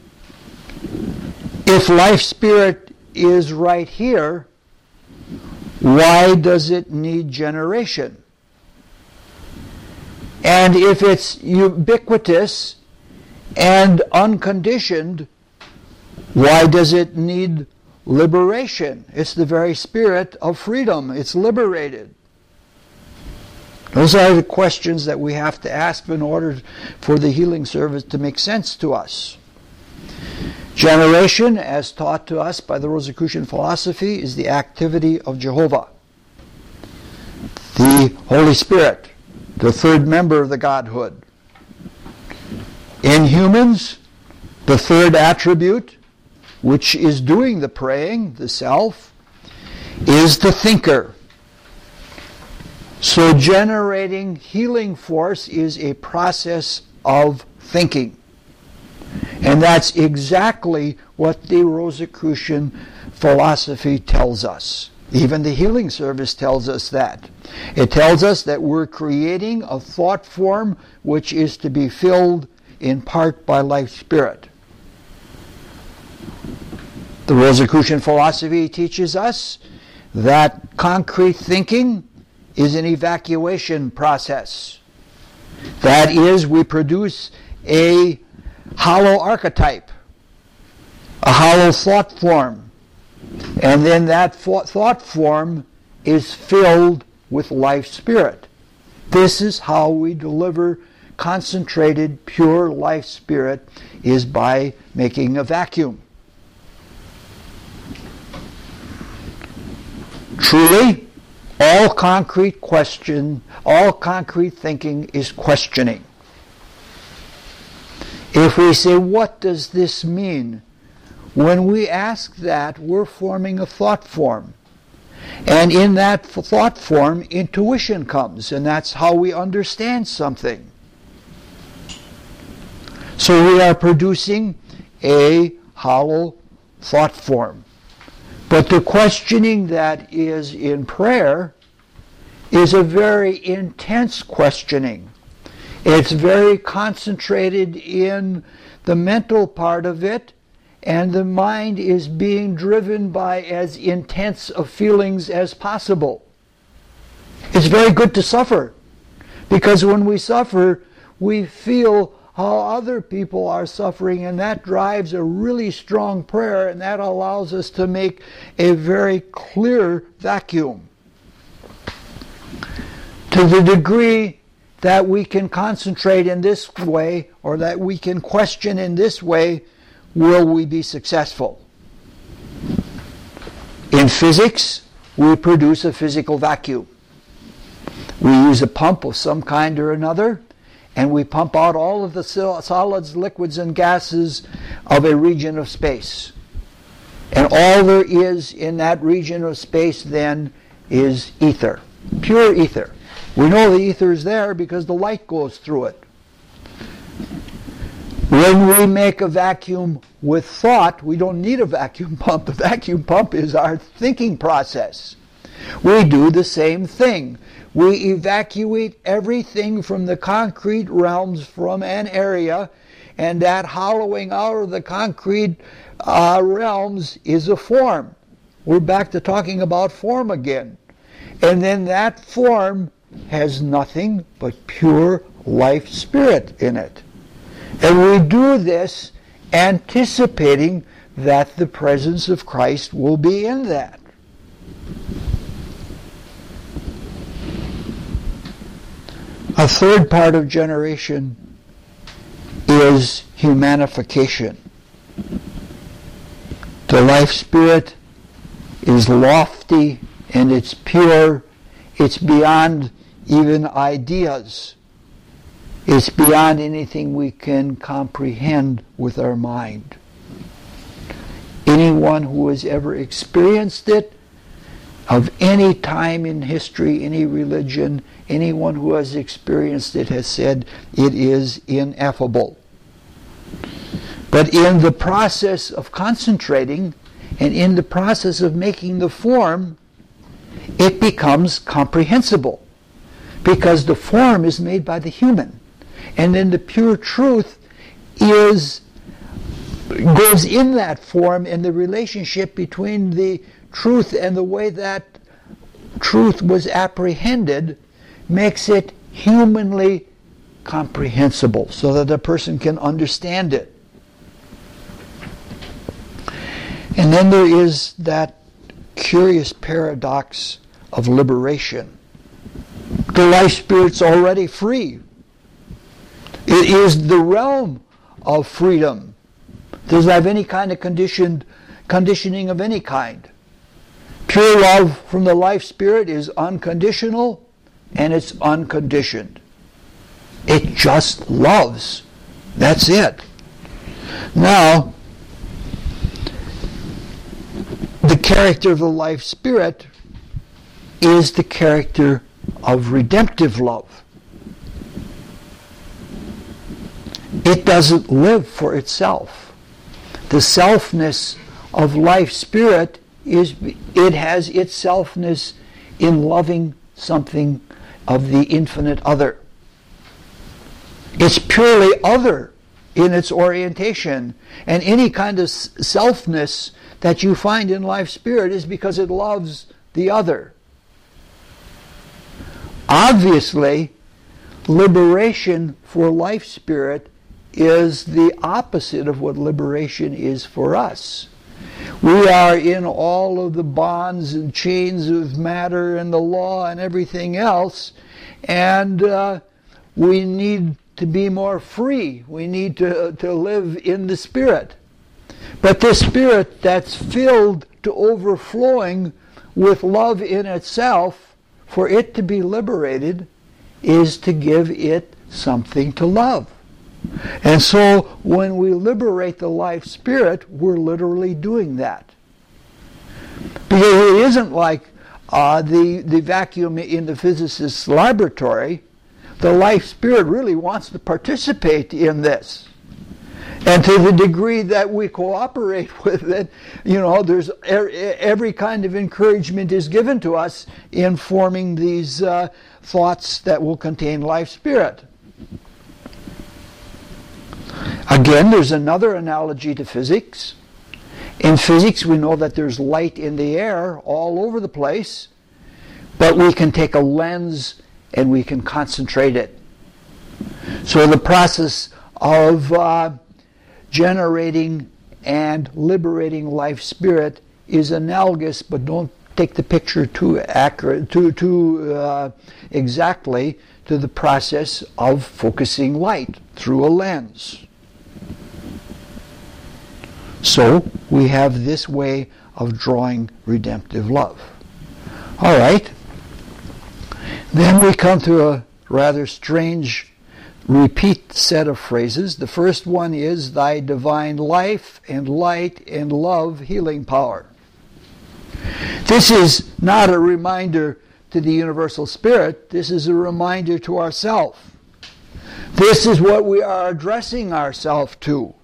If life spirit is right here, why does it need generation? And if it's ubiquitous and unconditioned, why does it need liberation? It's the very spirit of freedom. It's liberated. Those are the questions that we have to ask in order for the healing service to make sense to us. Generation, as taught to us by the Rosicrucian philosophy, is the activity of Jehovah, the Holy Spirit, the third member of the Godhood. In humans, The third attribute, which is doing the praying, the self, is the thinker. So generating healing force is a process of thinking. And that's exactly what the Rosicrucian philosophy tells us. Even the healing service tells us that. It tells us that we're creating a thought form which is to be filled in part by life spirit. The Rosicrucian philosophy teaches us that concrete thinking is an evacuation process. That is, we produce a hollow archetype, a hollow thought form, and then that thought form is filled with life spirit. This is how we deliver concentrated, pure life spirit, is by making a vacuum. Truly, all concrete thinking is questioning. If we say, what does this mean? When we ask that, we're forming a thought form. And in that thought form, intuition comes, and that's how we understand something. So we are producing a hollow thought form. But the questioning that is in prayer is a very intense questioning. It's very concentrated in the mental part of it, and the mind is being driven by as intense of feelings as possible. It's very good to suffer, because when we suffer, we feel how other people are suffering, and that drives a really strong prayer, and that allows us to make a very clear vacuum. To the degree that we can concentrate in this way, or that we can question in this way, will we be successful? In physics, we produce a physical vacuum. We use a pump of some kind or another, and we pump out all of the solids, liquids, and gases of a region of space. And all there is in that region of space then is ether, pure ether. We know the ether is there because the light goes through it. When we make a vacuum with thought, we don't need a vacuum pump. The vacuum pump is our thinking process. We do the same thing. We evacuate everything from the concrete realms from an area, and that hollowing out of the concrete realms is a form. We're back to talking about form again. And then that form has nothing but pure life spirit in it. And we do this anticipating that the presence of Christ will be in that. A third part of generation is humanification. The life spirit is lofty and it's pure. It's beyond even ideas. It's beyond anything we can comprehend with our mind. Anyone who has ever experienced it, of any time in history, any religion, anyone who has experienced it has said it is ineffable. But in the process of concentrating and in the process of making the form, it becomes comprehensible, because the form is made by the human. And then the pure truth goes in that form, and the relationship between the truth and the way that truth was apprehended makes it humanly comprehensible so that a person can understand it. And then there is that curious paradox of liberation. The life spirit's already free. It is the realm of freedom. It doesn't have any kind of conditioning of any kind. Pure love from the life spirit is unconditional, and it's unconditioned. It just loves. That's it. Now, the character of the life spirit is the character of redemptive love. It doesn't live for itself. The selfness of life spirit it has its selfness in loving something of the infinite other. It's purely other in its orientation, and any kind of selfness that you find in life spirit is because it loves the other. Obviously, liberation for life spirit is the opposite of what liberation is for us. We are in all of the bonds and chains of matter and the law and everything else, and we need to be more free. We need to live in the Spirit. But this Spirit that's filled to overflowing with love in itself, for it to be liberated, is to give it something to love. And so when we liberate the life spirit, we're literally doing that. Because it isn't like the vacuum in the physicist's laboratory. The life spirit really wants to participate in this. And to the degree that we cooperate with it, there's every kind of encouragement is given to us in forming these thoughts that will contain life spirit. Again, there's another analogy to physics. In physics, we know that there's light in the air all over the place, but we can take a lens and we can concentrate it. So the process of generating and liberating life spirit is analogous, but don't take the picture too exactly, to the process of focusing light through a lens. So we have this way of drawing redemptive love. All right. Then we come to a rather strange repeat set of phrases. The first one is thy divine life and light and love healing power. This is not a reminder to the universal spirit. This is a reminder to ourselves. This is what we are addressing ourselves to.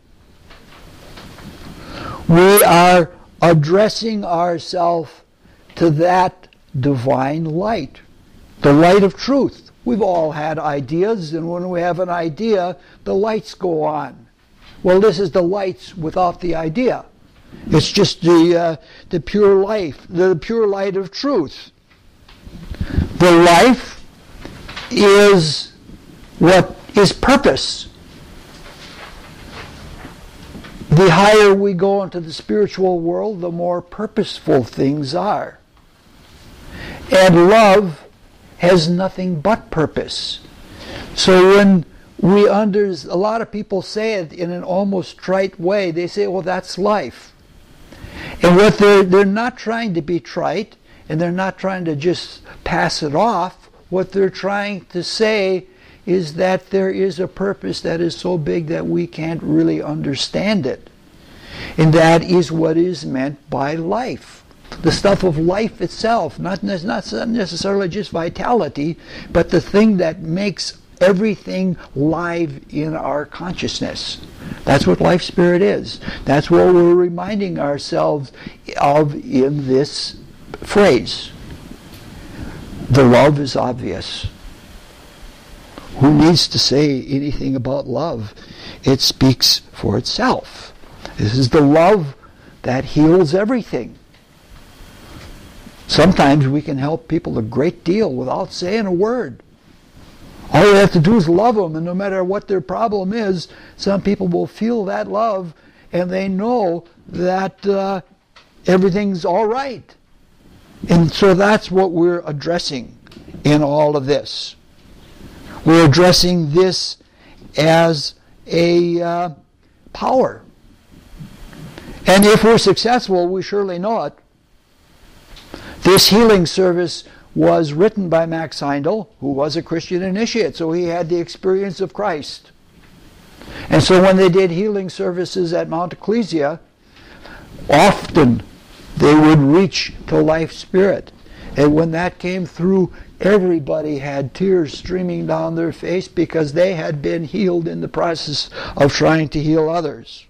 We are addressing ourselves to that divine light, the light of truth. We've all had ideas, and when we have an idea, the lights go on. Well, this is the lights without the idea. It's just the pure life, the pure light of truth. The life is what is purpose. The higher we go into the spiritual world, the more purposeful things are. And love has nothing but purpose. So when a lot of people say it in an almost trite way. They say, well, that's life. And what they're not trying to be trite, and they're not trying to just pass it off. What they're trying to say is that there is a purpose that is so big that we can't really understand it. And that is what is meant by life. The stuff of life itself, not necessarily just vitality, but the thing that makes everything live in our consciousness. That's what life spirit is. That's what we're reminding ourselves of in this phrase. The love is obvious. Who needs to say anything about love? It speaks for itself. This is the love that heals everything. Sometimes we can help people a great deal without saying a word. All we have to do is love them, and no matter what their problem is, some people will feel that love, and they know that everything's all right. And so that's what we're addressing in all of this. We're addressing this as a power. And if we're successful, we surely know it. This healing service was written by Max Heindel, who was a Christian initiate, so he had the experience of Christ. And so when they did healing services at Mount Ecclesia, often they would reach to life spirit. And when that came through, everybody had tears streaming down their face because they had been healed in the process of trying to heal others.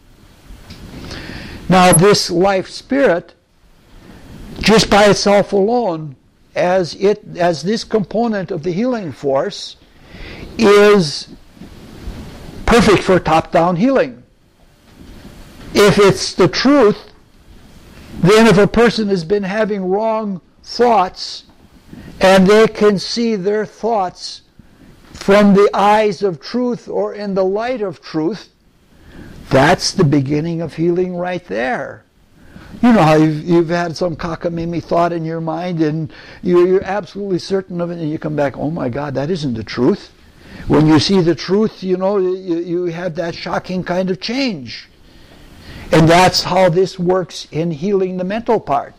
Now this life spirit, just by itself alone, as this component of the healing force, is perfect for top-down healing. If it's the truth, then if a person has been having wrong thoughts and they can see their thoughts from the eyes of truth or in the light of truth, that's the beginning of healing right there. You know how you've had some cockamamie thought in your mind and you're absolutely certain of it, and you come back, oh my God, that isn't the truth. When you see the truth, you have that shocking kind of change. And that's how this works in healing the mental part.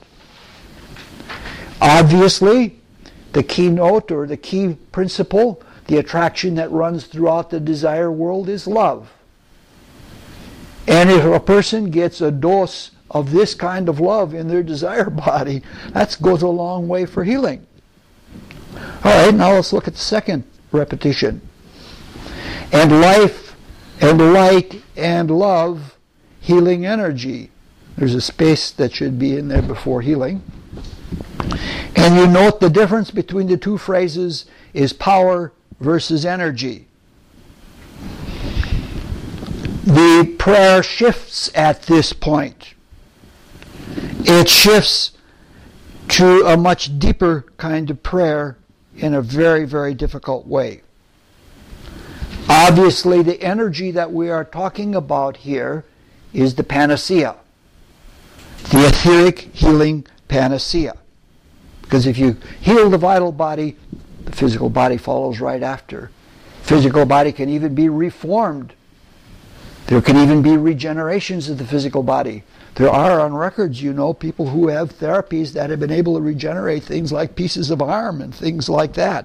Obviously, the keynote or the key principle, the attraction that runs throughout the desire world, is love. And if a person gets a dose of this kind of love in their desire body, that goes a long way for healing. All right, now let's look at the second repetition. And life and light and love, healing energy. There's a space that should be in there before healing. And you note the difference between the two phrases is power versus energy. The prayer shifts at this point. It shifts to a much deeper kind of prayer in a very, very difficult way. Obviously, the energy that we are talking about here is the panacea, the etheric healing panacea. Because if you heal the vital body, the physical body follows right after. Physical body can even be reformed. There can even be regenerations of the physical body. There are on records, people who have therapies that have been able to regenerate things like pieces of arm and things like that.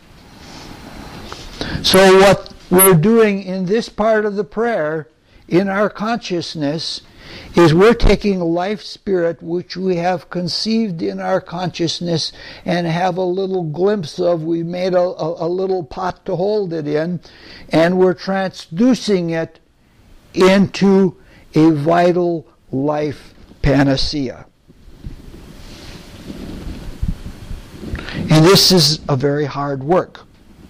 So what we're doing in this part of the prayer, in our consciousness, is we're taking life spirit which we have conceived in our consciousness and have a little glimpse of. We made a little pot to hold it in, and we're transducing it into a vital life panacea. And this is a very hard work.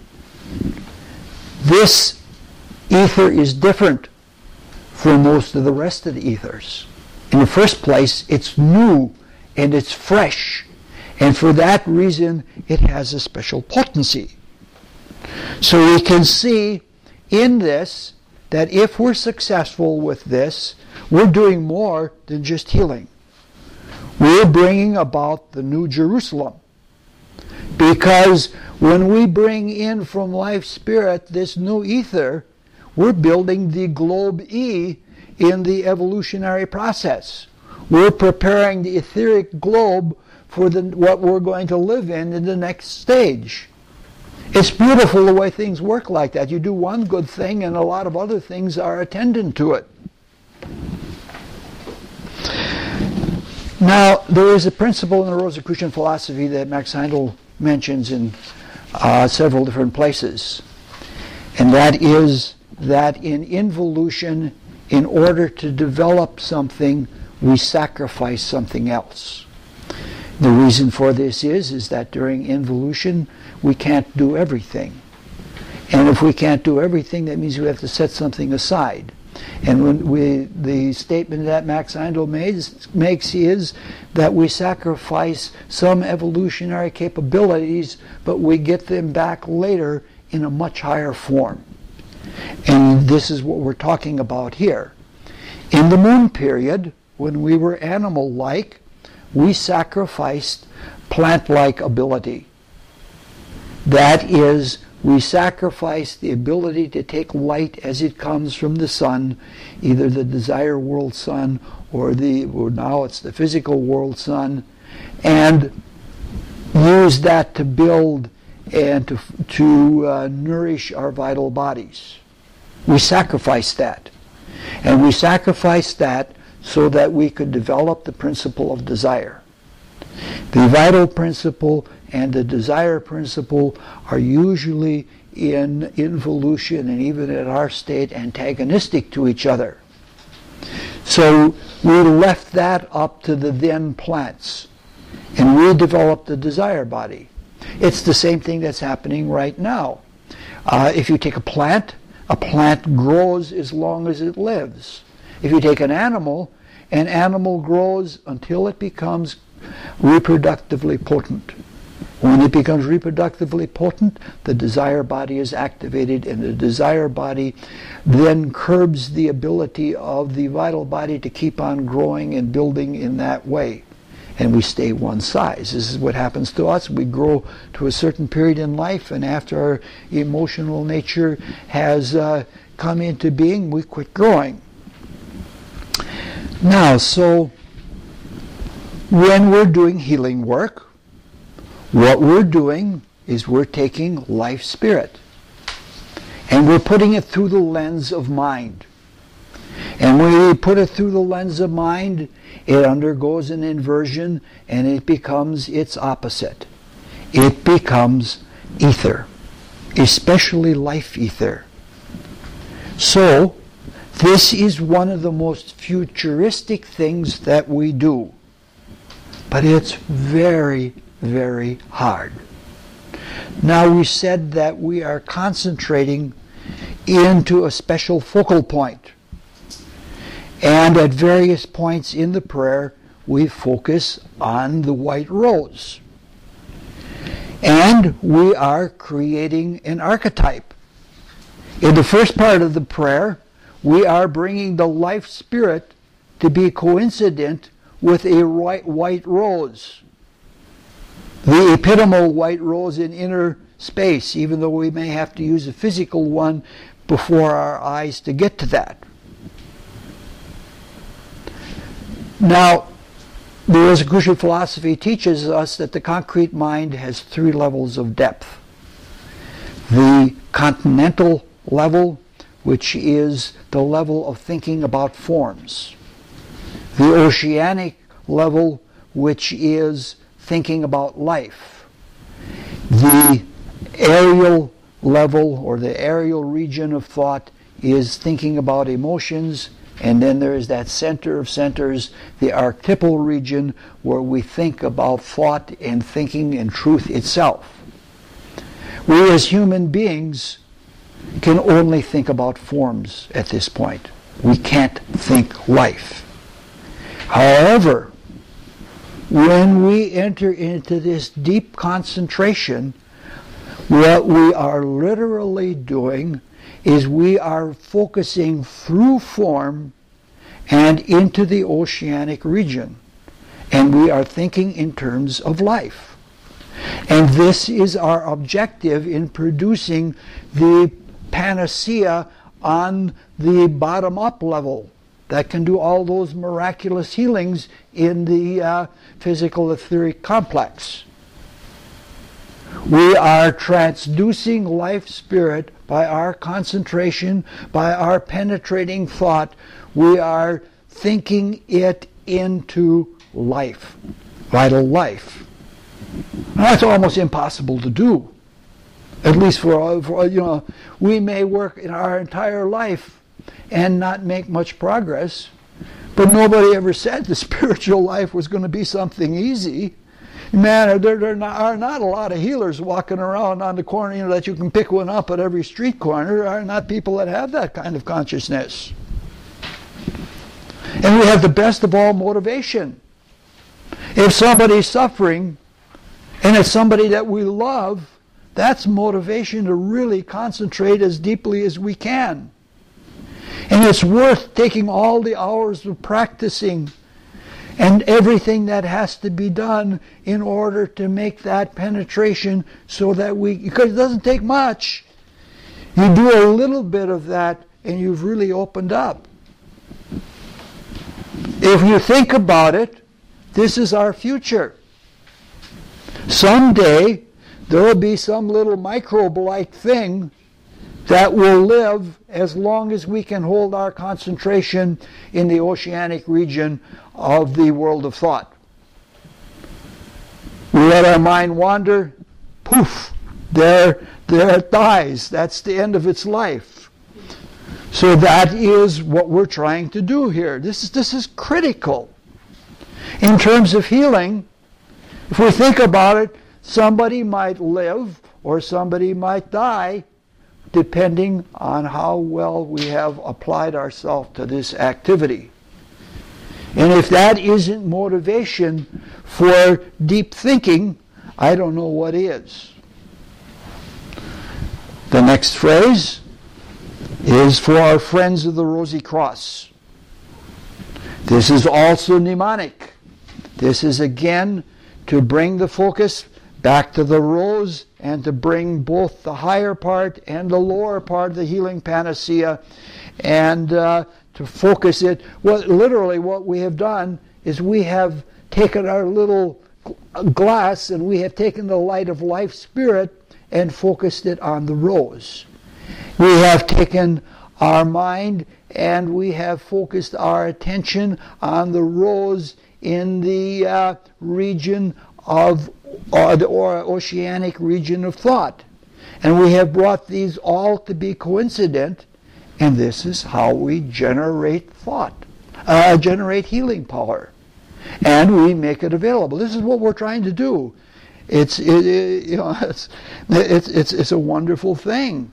This ether is different from most of the rest of the ethers. In the first place, it's new and it's fresh, and for that reason it has a special potency. So we can see in this that if we're successful with this, we're doing more than just healing. We're bringing about the New Jerusalem. Because when we bring in from life spirit this new ether, we're building the globe E in the evolutionary process. We're preparing the etheric globe for what we're going to live in the next stage. It's beautiful the way things work like that. You do one good thing and a lot of other things are attendant to it. Now, there is a principle in the Rosicrucian philosophy that Max Heindel mentions in several different places. And that is that in involution, in order to develop something, we sacrifice something else. The reason for this is that during involution, we can't do everything. And if we can't do everything, that means we have to set something aside. And when the statement that Max Heindel makes is that we sacrifice some evolutionary capabilities, but we get them back later in a much higher form. And this is what we're talking about here. In the moon period, when we were animal-like, we sacrificed plant-like ability. That is, we sacrifice the ability to take light as it comes from the sun, either the desire world sun or now it's the physical world sun, and use that to build and to nourish our vital bodies. We sacrificed that. And we sacrificed that so that we could develop the principle of desire. The vital principle and the desire principle are usually in involution and even at our state antagonistic to each other. So we left that up to the then plants, and we developed the desire body. It's the same thing that's happening right now. If you take a plant grows as long as it lives. If you take an animal grows until it becomes reproductively potent. When it becomes reproductively potent, the desire body is activated, and the desire body then curbs the ability of the vital body to keep on growing and building in that way. And we stay one size. This is what happens to us. We grow to a certain period in life, and after our emotional nature has come into being, we quit growing. Now, so when we're doing healing work, what we're doing is we're taking life spirit and we're putting it through the lens of mind. And when we put it through the lens of mind, it undergoes an inversion and it becomes its opposite. It becomes ether, especially life ether. So, this is one of the most futuristic things that we do. But it's very, very hard. Now, we said that we are concentrating into a special focal point. And at various points in the prayer, we focus on the white rose. And we are creating an archetype. In the first part of the prayer, we are bringing the life spirit to be coincident with a white rose. The epitomal white rose in inner space, even though we may have to use a physical one before our eyes to get to that. Now, the Rosicrucian philosophy teaches us that the concrete mind has 3 levels of depth. The continental level, which is the level of thinking about forms. The oceanic level, which is thinking about life. The aerial level, or the aerial region of thought, is thinking about emotions. And then there is that center of centers, the archetypal region, where we think about thought and thinking and truth itself. We as human beings can only think about forms at this point. We can't think life. However, when we enter into this deep concentration, what we are literally doing is we are focusing through form and into the oceanic region. And we are thinking in terms of life. And this is our objective in producing the panacea on the bottom-up level that can do all those miraculous healings in the physical etheric complex. We are transducing life spirit by our concentration, by our penetrating thought. We are thinking it into life, vital life. Now, that's almost impossible to do. At least for we may work in our entire life and not make much progress, but nobody ever said the spiritual life was going to be something easy. Man, there are not a lot of healers walking around on the corner, that you can pick one up at every street corner. There are not people that have that kind of consciousness. And we have the best of all motivation. If somebody's suffering, and it's somebody that we love, that's motivation to really concentrate as deeply as we can. And it's worth taking all the hours of practicing and everything that has to be done in order to make that penetration so that because it doesn't take much. You do a little bit of that and you've really opened up. If you think about it, this is our future. Someday, there will be some little microbe-like thing that will live as long as we can hold our concentration in the oceanic region of the world of thought. We let our mind wander, poof, there it dies. That's the end of its life. So that is what we're trying to do here. This is critical. In terms of healing, if we think about it, somebody might live or somebody might die depending on how well we have applied ourselves to this activity. And if that isn't motivation for deep thinking, I don't know what is. The next phrase is for our friends of the Rosy Cross. This is also mnemonic. This is again to bring the focus back to the rose and to bring both the higher part and the lower part of the healing panacea and to focus it. Well, literally what we have done is we have taken our little glass and we have taken the light of life spirit and focused it on the rose. We have taken our mind and we have focused our attention on the rose in the region of the oceanic region of thought. And we have brought these all to be coincident, and this is how we generate thought, generate healing power. And we make it available. This is what we're trying to do. It's a wonderful thing.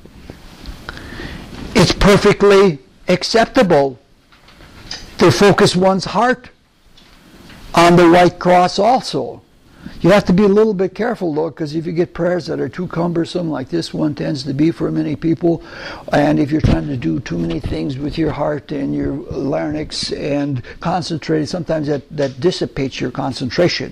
It's perfectly acceptable to focus one's heart on the white cross also. You have to be a little bit careful though, because if you get prayers that are too cumbersome, like this one tends to be for many people, and if you're trying to do too many things with your heart and your larynx and concentrate, sometimes that dissipates your concentration.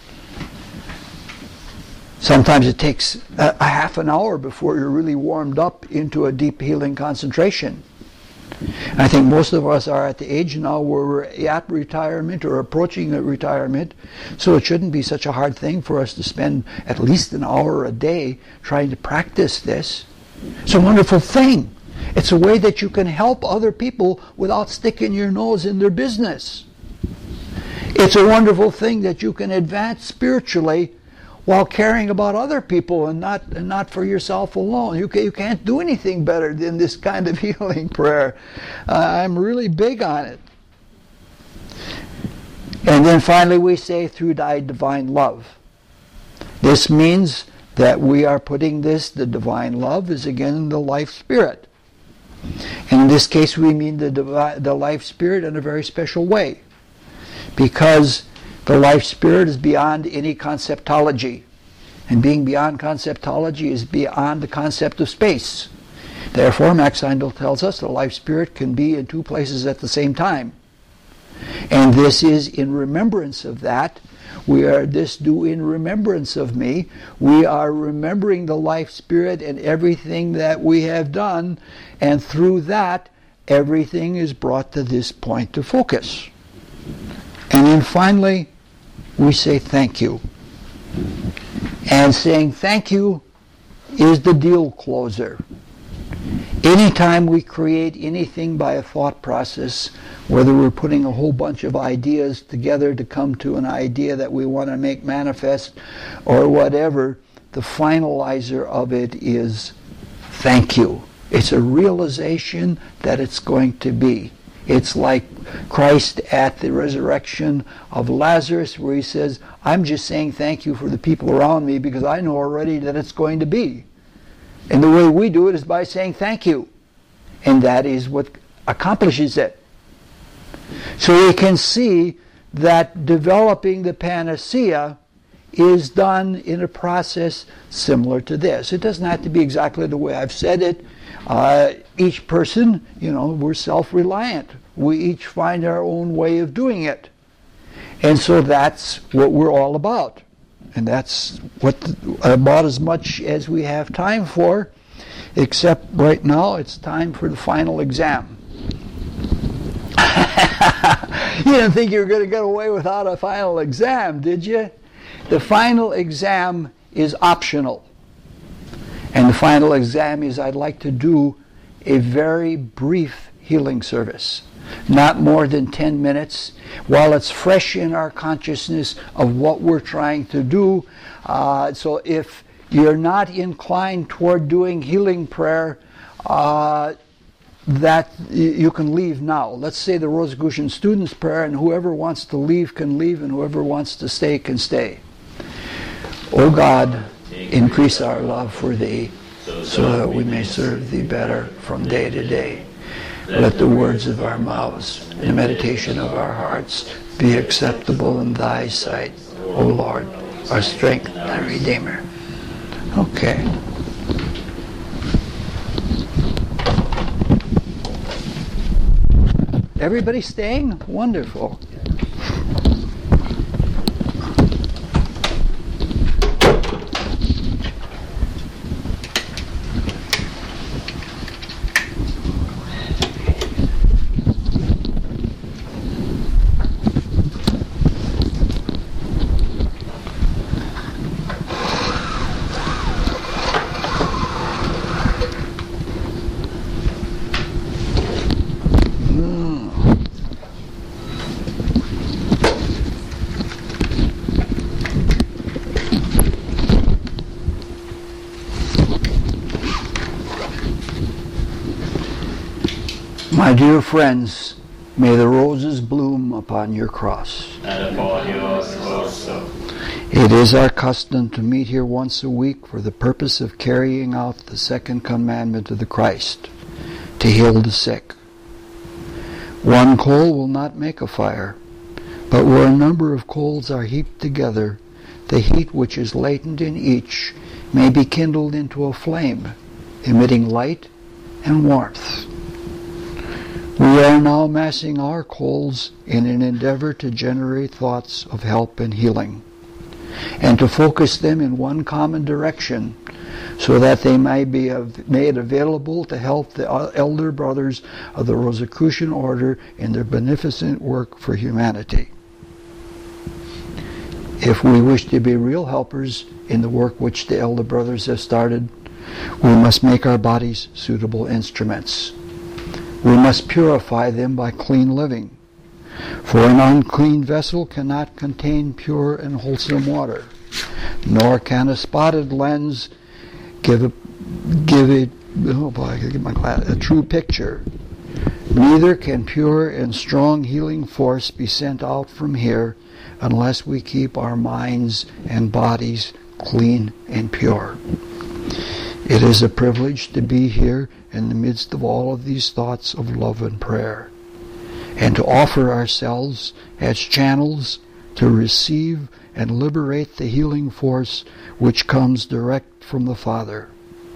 Sometimes it takes a half an hour before you're really warmed up into a deep healing concentration. I think most of us are at the age now where we're at retirement or approaching retirement, so it shouldn't be such a hard thing for us to spend at least an hour a day trying to practice this. It's a wonderful thing. It's a way that you can help other people without sticking your nose in their business. It's a wonderful thing that you can advance spiritually while caring about other people and not for yourself alone. You can't do anything better than this kind of healing prayer. I'm really big on it. And then finally we say, through thy divine love. This means that we are putting this, the divine love is again the life spirit. And in this case we mean the life spirit in a very special way, because the life spirit is beyond any conceptology. And being beyond conceptology is beyond the concept of space. Therefore, Max Heindel tells us the life spirit can be in two places at the same time. And this is in remembrance of that. We are this do in remembrance of me. We are remembering the life spirit and everything that we have done. And through that, everything is brought to this point of focus. And then finally, we say thank you. And saying thank you is the deal closer. Anytime we create anything by a thought process, whether we're putting a whole bunch of ideas together to come to an idea that we want to make manifest or whatever, the finalizer of it is thank you. It's a realization that it's going to be. It's like Christ at the resurrection of Lazarus, where he says, I'm just saying thank you for the people around me because I know already that it's going to be. And the way we do it is by saying thank you. And that is what accomplishes it. So we can see that developing the panacea is done in a process similar to this. It doesn't have to be exactly the way I've said it. Each person, we're self-reliant. We each find our own way of doing it. And so that's what we're all about. And that's about as much as we have time for, except right now it's time for the final exam. You didn't think you were going to get away without a final exam, did you? The final exam is optional. And the final exam is I'd like to do a very brief healing service, not more than 10 minutes, while it's fresh in our consciousness of what we're trying to do. So if you're not inclined toward doing healing prayer, that you can leave now. Let's say the Rosicrucian Students' Prayer, and whoever wants to leave can leave, and whoever wants to stay can stay. O God, increase our love for Thee, so that we may serve Thee better from day to day. Let the words of our mouths and the meditation of our hearts be acceptable in Thy sight, O Lord, our strength and our Redeemer. Okay. Everybody staying? Wonderful. My dear friends, may the roses bloom upon your cross. And upon yours also. It is our custom to meet here once a week for the purpose of carrying out the second commandment of the Christ, to heal the sick. One coal will not make a fire, but where a number of coals are heaped together, the heat which is latent in each may be kindled into a flame, emitting light and warmth. We are now massing our coals in an endeavor to generate thoughts of help and healing, and to focus them in one common direction, so that they may be made available to help the elder brothers of the Rosicrucian order in their beneficent work for humanity. If we wish to be real helpers in the work which the elder brothers have started, we must make our bodies suitable instruments. We must purify them by clean living, for an unclean vessel cannot contain pure and wholesome water, nor can a spotted lens give a true picture. Neither can pure and strong healing force be sent out from here unless we keep our minds and bodies clean and pure. It is a privilege to be here in the midst of all of these thoughts of love and prayer, and to offer ourselves as channels to receive and liberate the healing force which comes direct from the Father.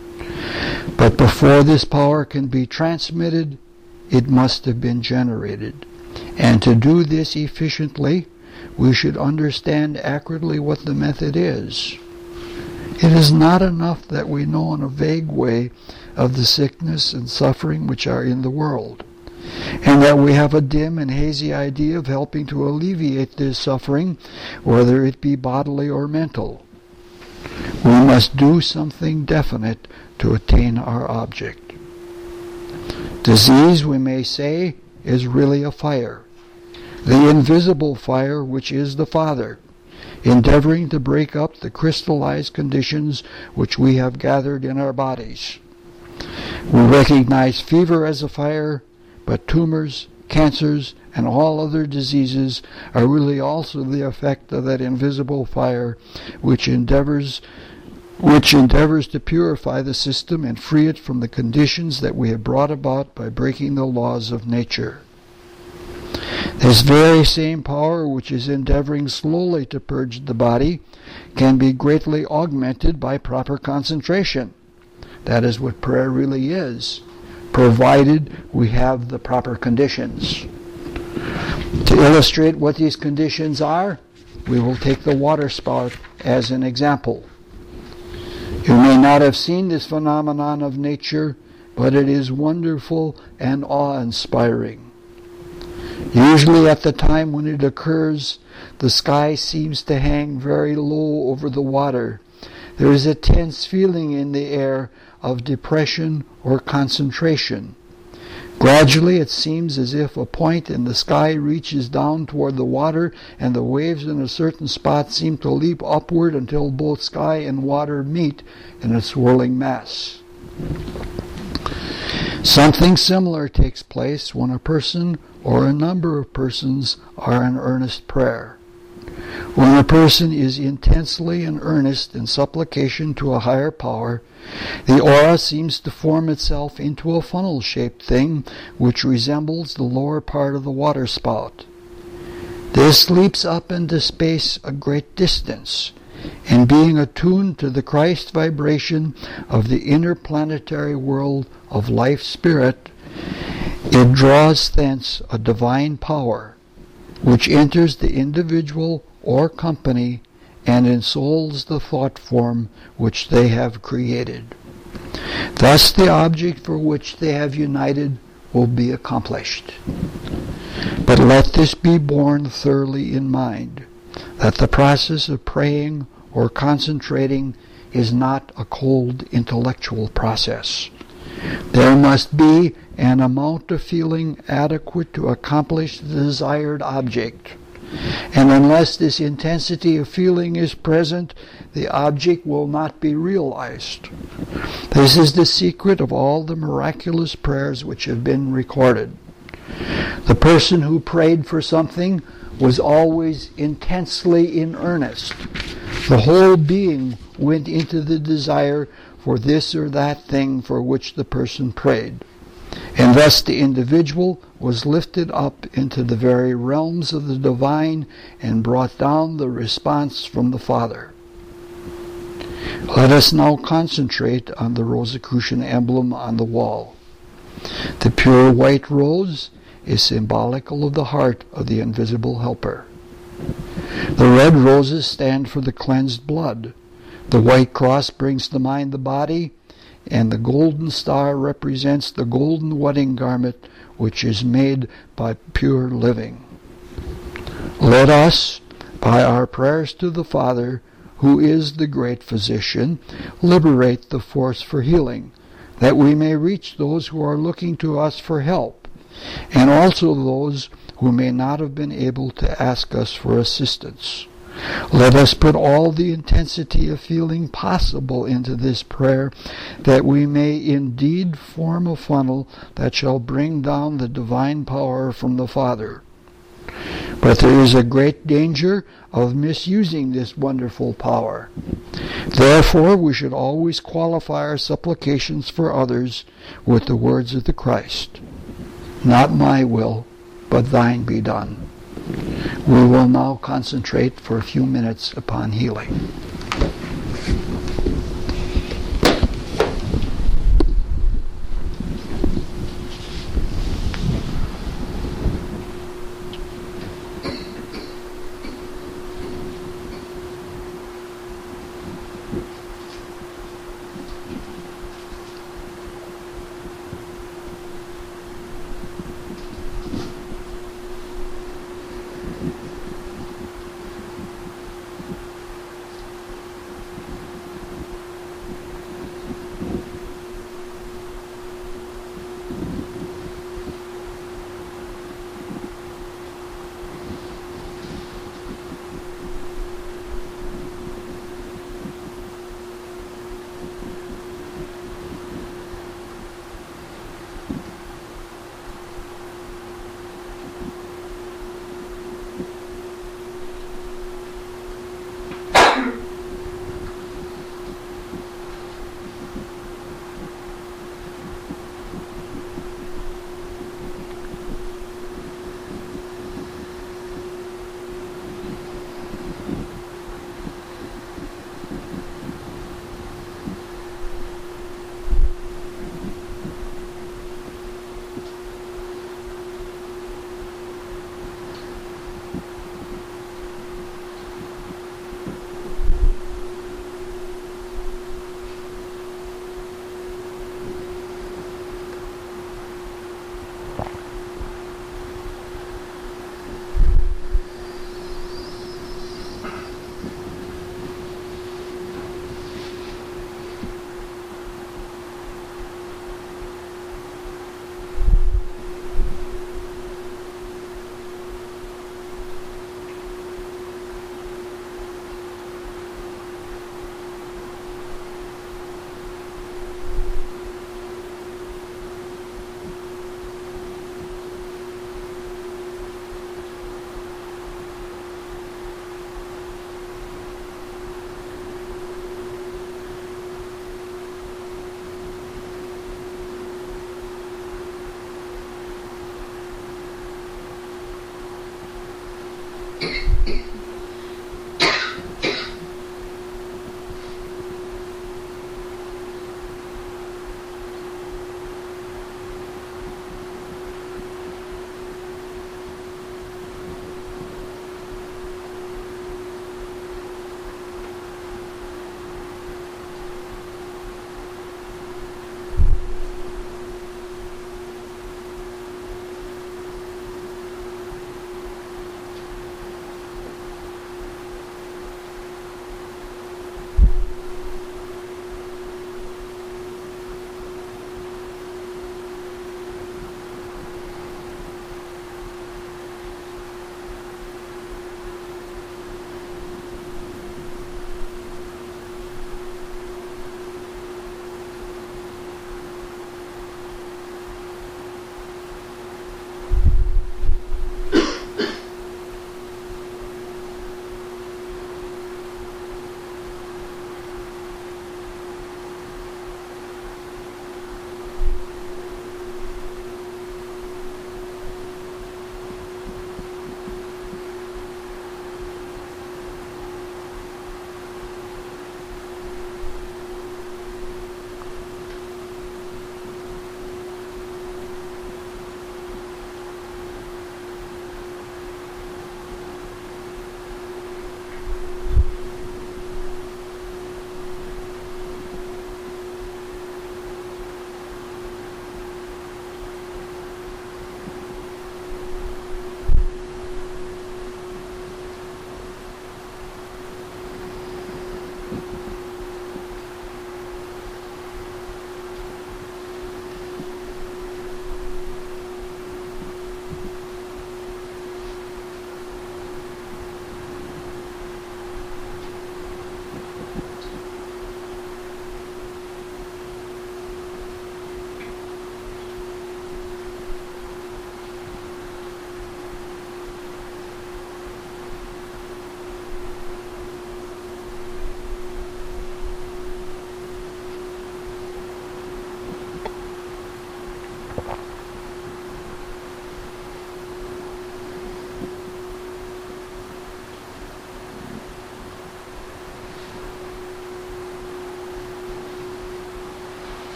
But before this power can be transmitted, it must have been generated. And to do this efficiently, we should understand accurately what the method is. It is not enough that we know in a vague way of the sickness and suffering which are in the world, and that we have a dim and hazy idea of helping to alleviate this suffering, whether it be bodily or mental. We must do something definite to attain our object. Disease, we may say, is really a fire, the invisible fire which is the Father, endeavoring to break up the crystallized conditions which we have gathered in our bodies. We recognize fever as a fire, but tumors, cancers, and all other diseases are really also the effect of that invisible fire which endeavors to purify the system and free it from the conditions that we have brought about by breaking the laws of nature. This very same power which is endeavoring slowly to purge the body can be greatly augmented by proper concentration. That is what prayer really is, provided we have the proper conditions. To illustrate what these conditions are, we will take the water spout as an example. You may not have seen this phenomenon of nature, but it is wonderful and awe-inspiring. Usually at the time when it occurs, the sky seems to hang very low over the water, there is a tense feeling in the air of depression or concentration. Gradually, it seems as if a point in the sky reaches down toward the water, and the waves in a certain spot seem to leap upward until both sky and water meet in a swirling mass. Something similar takes place when a person or a number of persons are in earnest prayer. When a person is intensely in earnest in supplication to a higher power, the aura seems to form itself into a funnel-shaped thing which resembles the lower part of the water spout. This leaps up into space a great distance, and being attuned to the Christ vibration of the interplanetary world of life spirit, it draws thence a divine power which enters the individual or company and ensouls the thought form which they have created. Thus the object for which they have united will be accomplished. But let this be borne thoroughly in mind, that the process of praying or concentrating is not a cold intellectual process. There must be an amount of feeling adequate to accomplish the desired object. And unless this intensity of feeling is present, the object will not be realized. This is the secret of all the miraculous prayers which have been recorded. The person who prayed for something was always intensely in earnest. The whole being went into the desire for this or that thing for which the person prayed. And thus the individual was lifted up into the very realms of the divine and brought down the response from the Father. Let us now concentrate on the Rosicrucian emblem on the wall. The pure white rose is symbolical of the heart of the invisible helper. The red roses stand for the cleansed blood. The white cross brings to mind the body, and the golden star represents the golden wedding garment which is made by pure living. Let us, by our prayers to the Father, who is the great physician, liberate the force for healing, that we may reach those who are looking to us for help, and also those who may not have been able to ask us for assistance. Let us put all the intensity of feeling possible into this prayer, that we may indeed form a funnel that shall bring down the divine power from the Father. But there is a great danger of misusing this wonderful power. Therefore, we should always qualify our supplications for others with the words of the Christ. Not my will, but thine be done. We will now concentrate for a few minutes upon healing.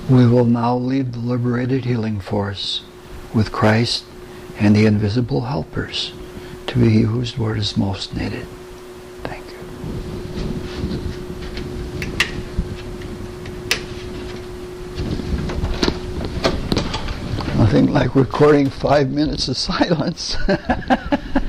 We will now leave the liberated healing force with Christ and the invisible helpers to be whose word is most needed. Thank you. Nothing like recording 5 minutes of silence.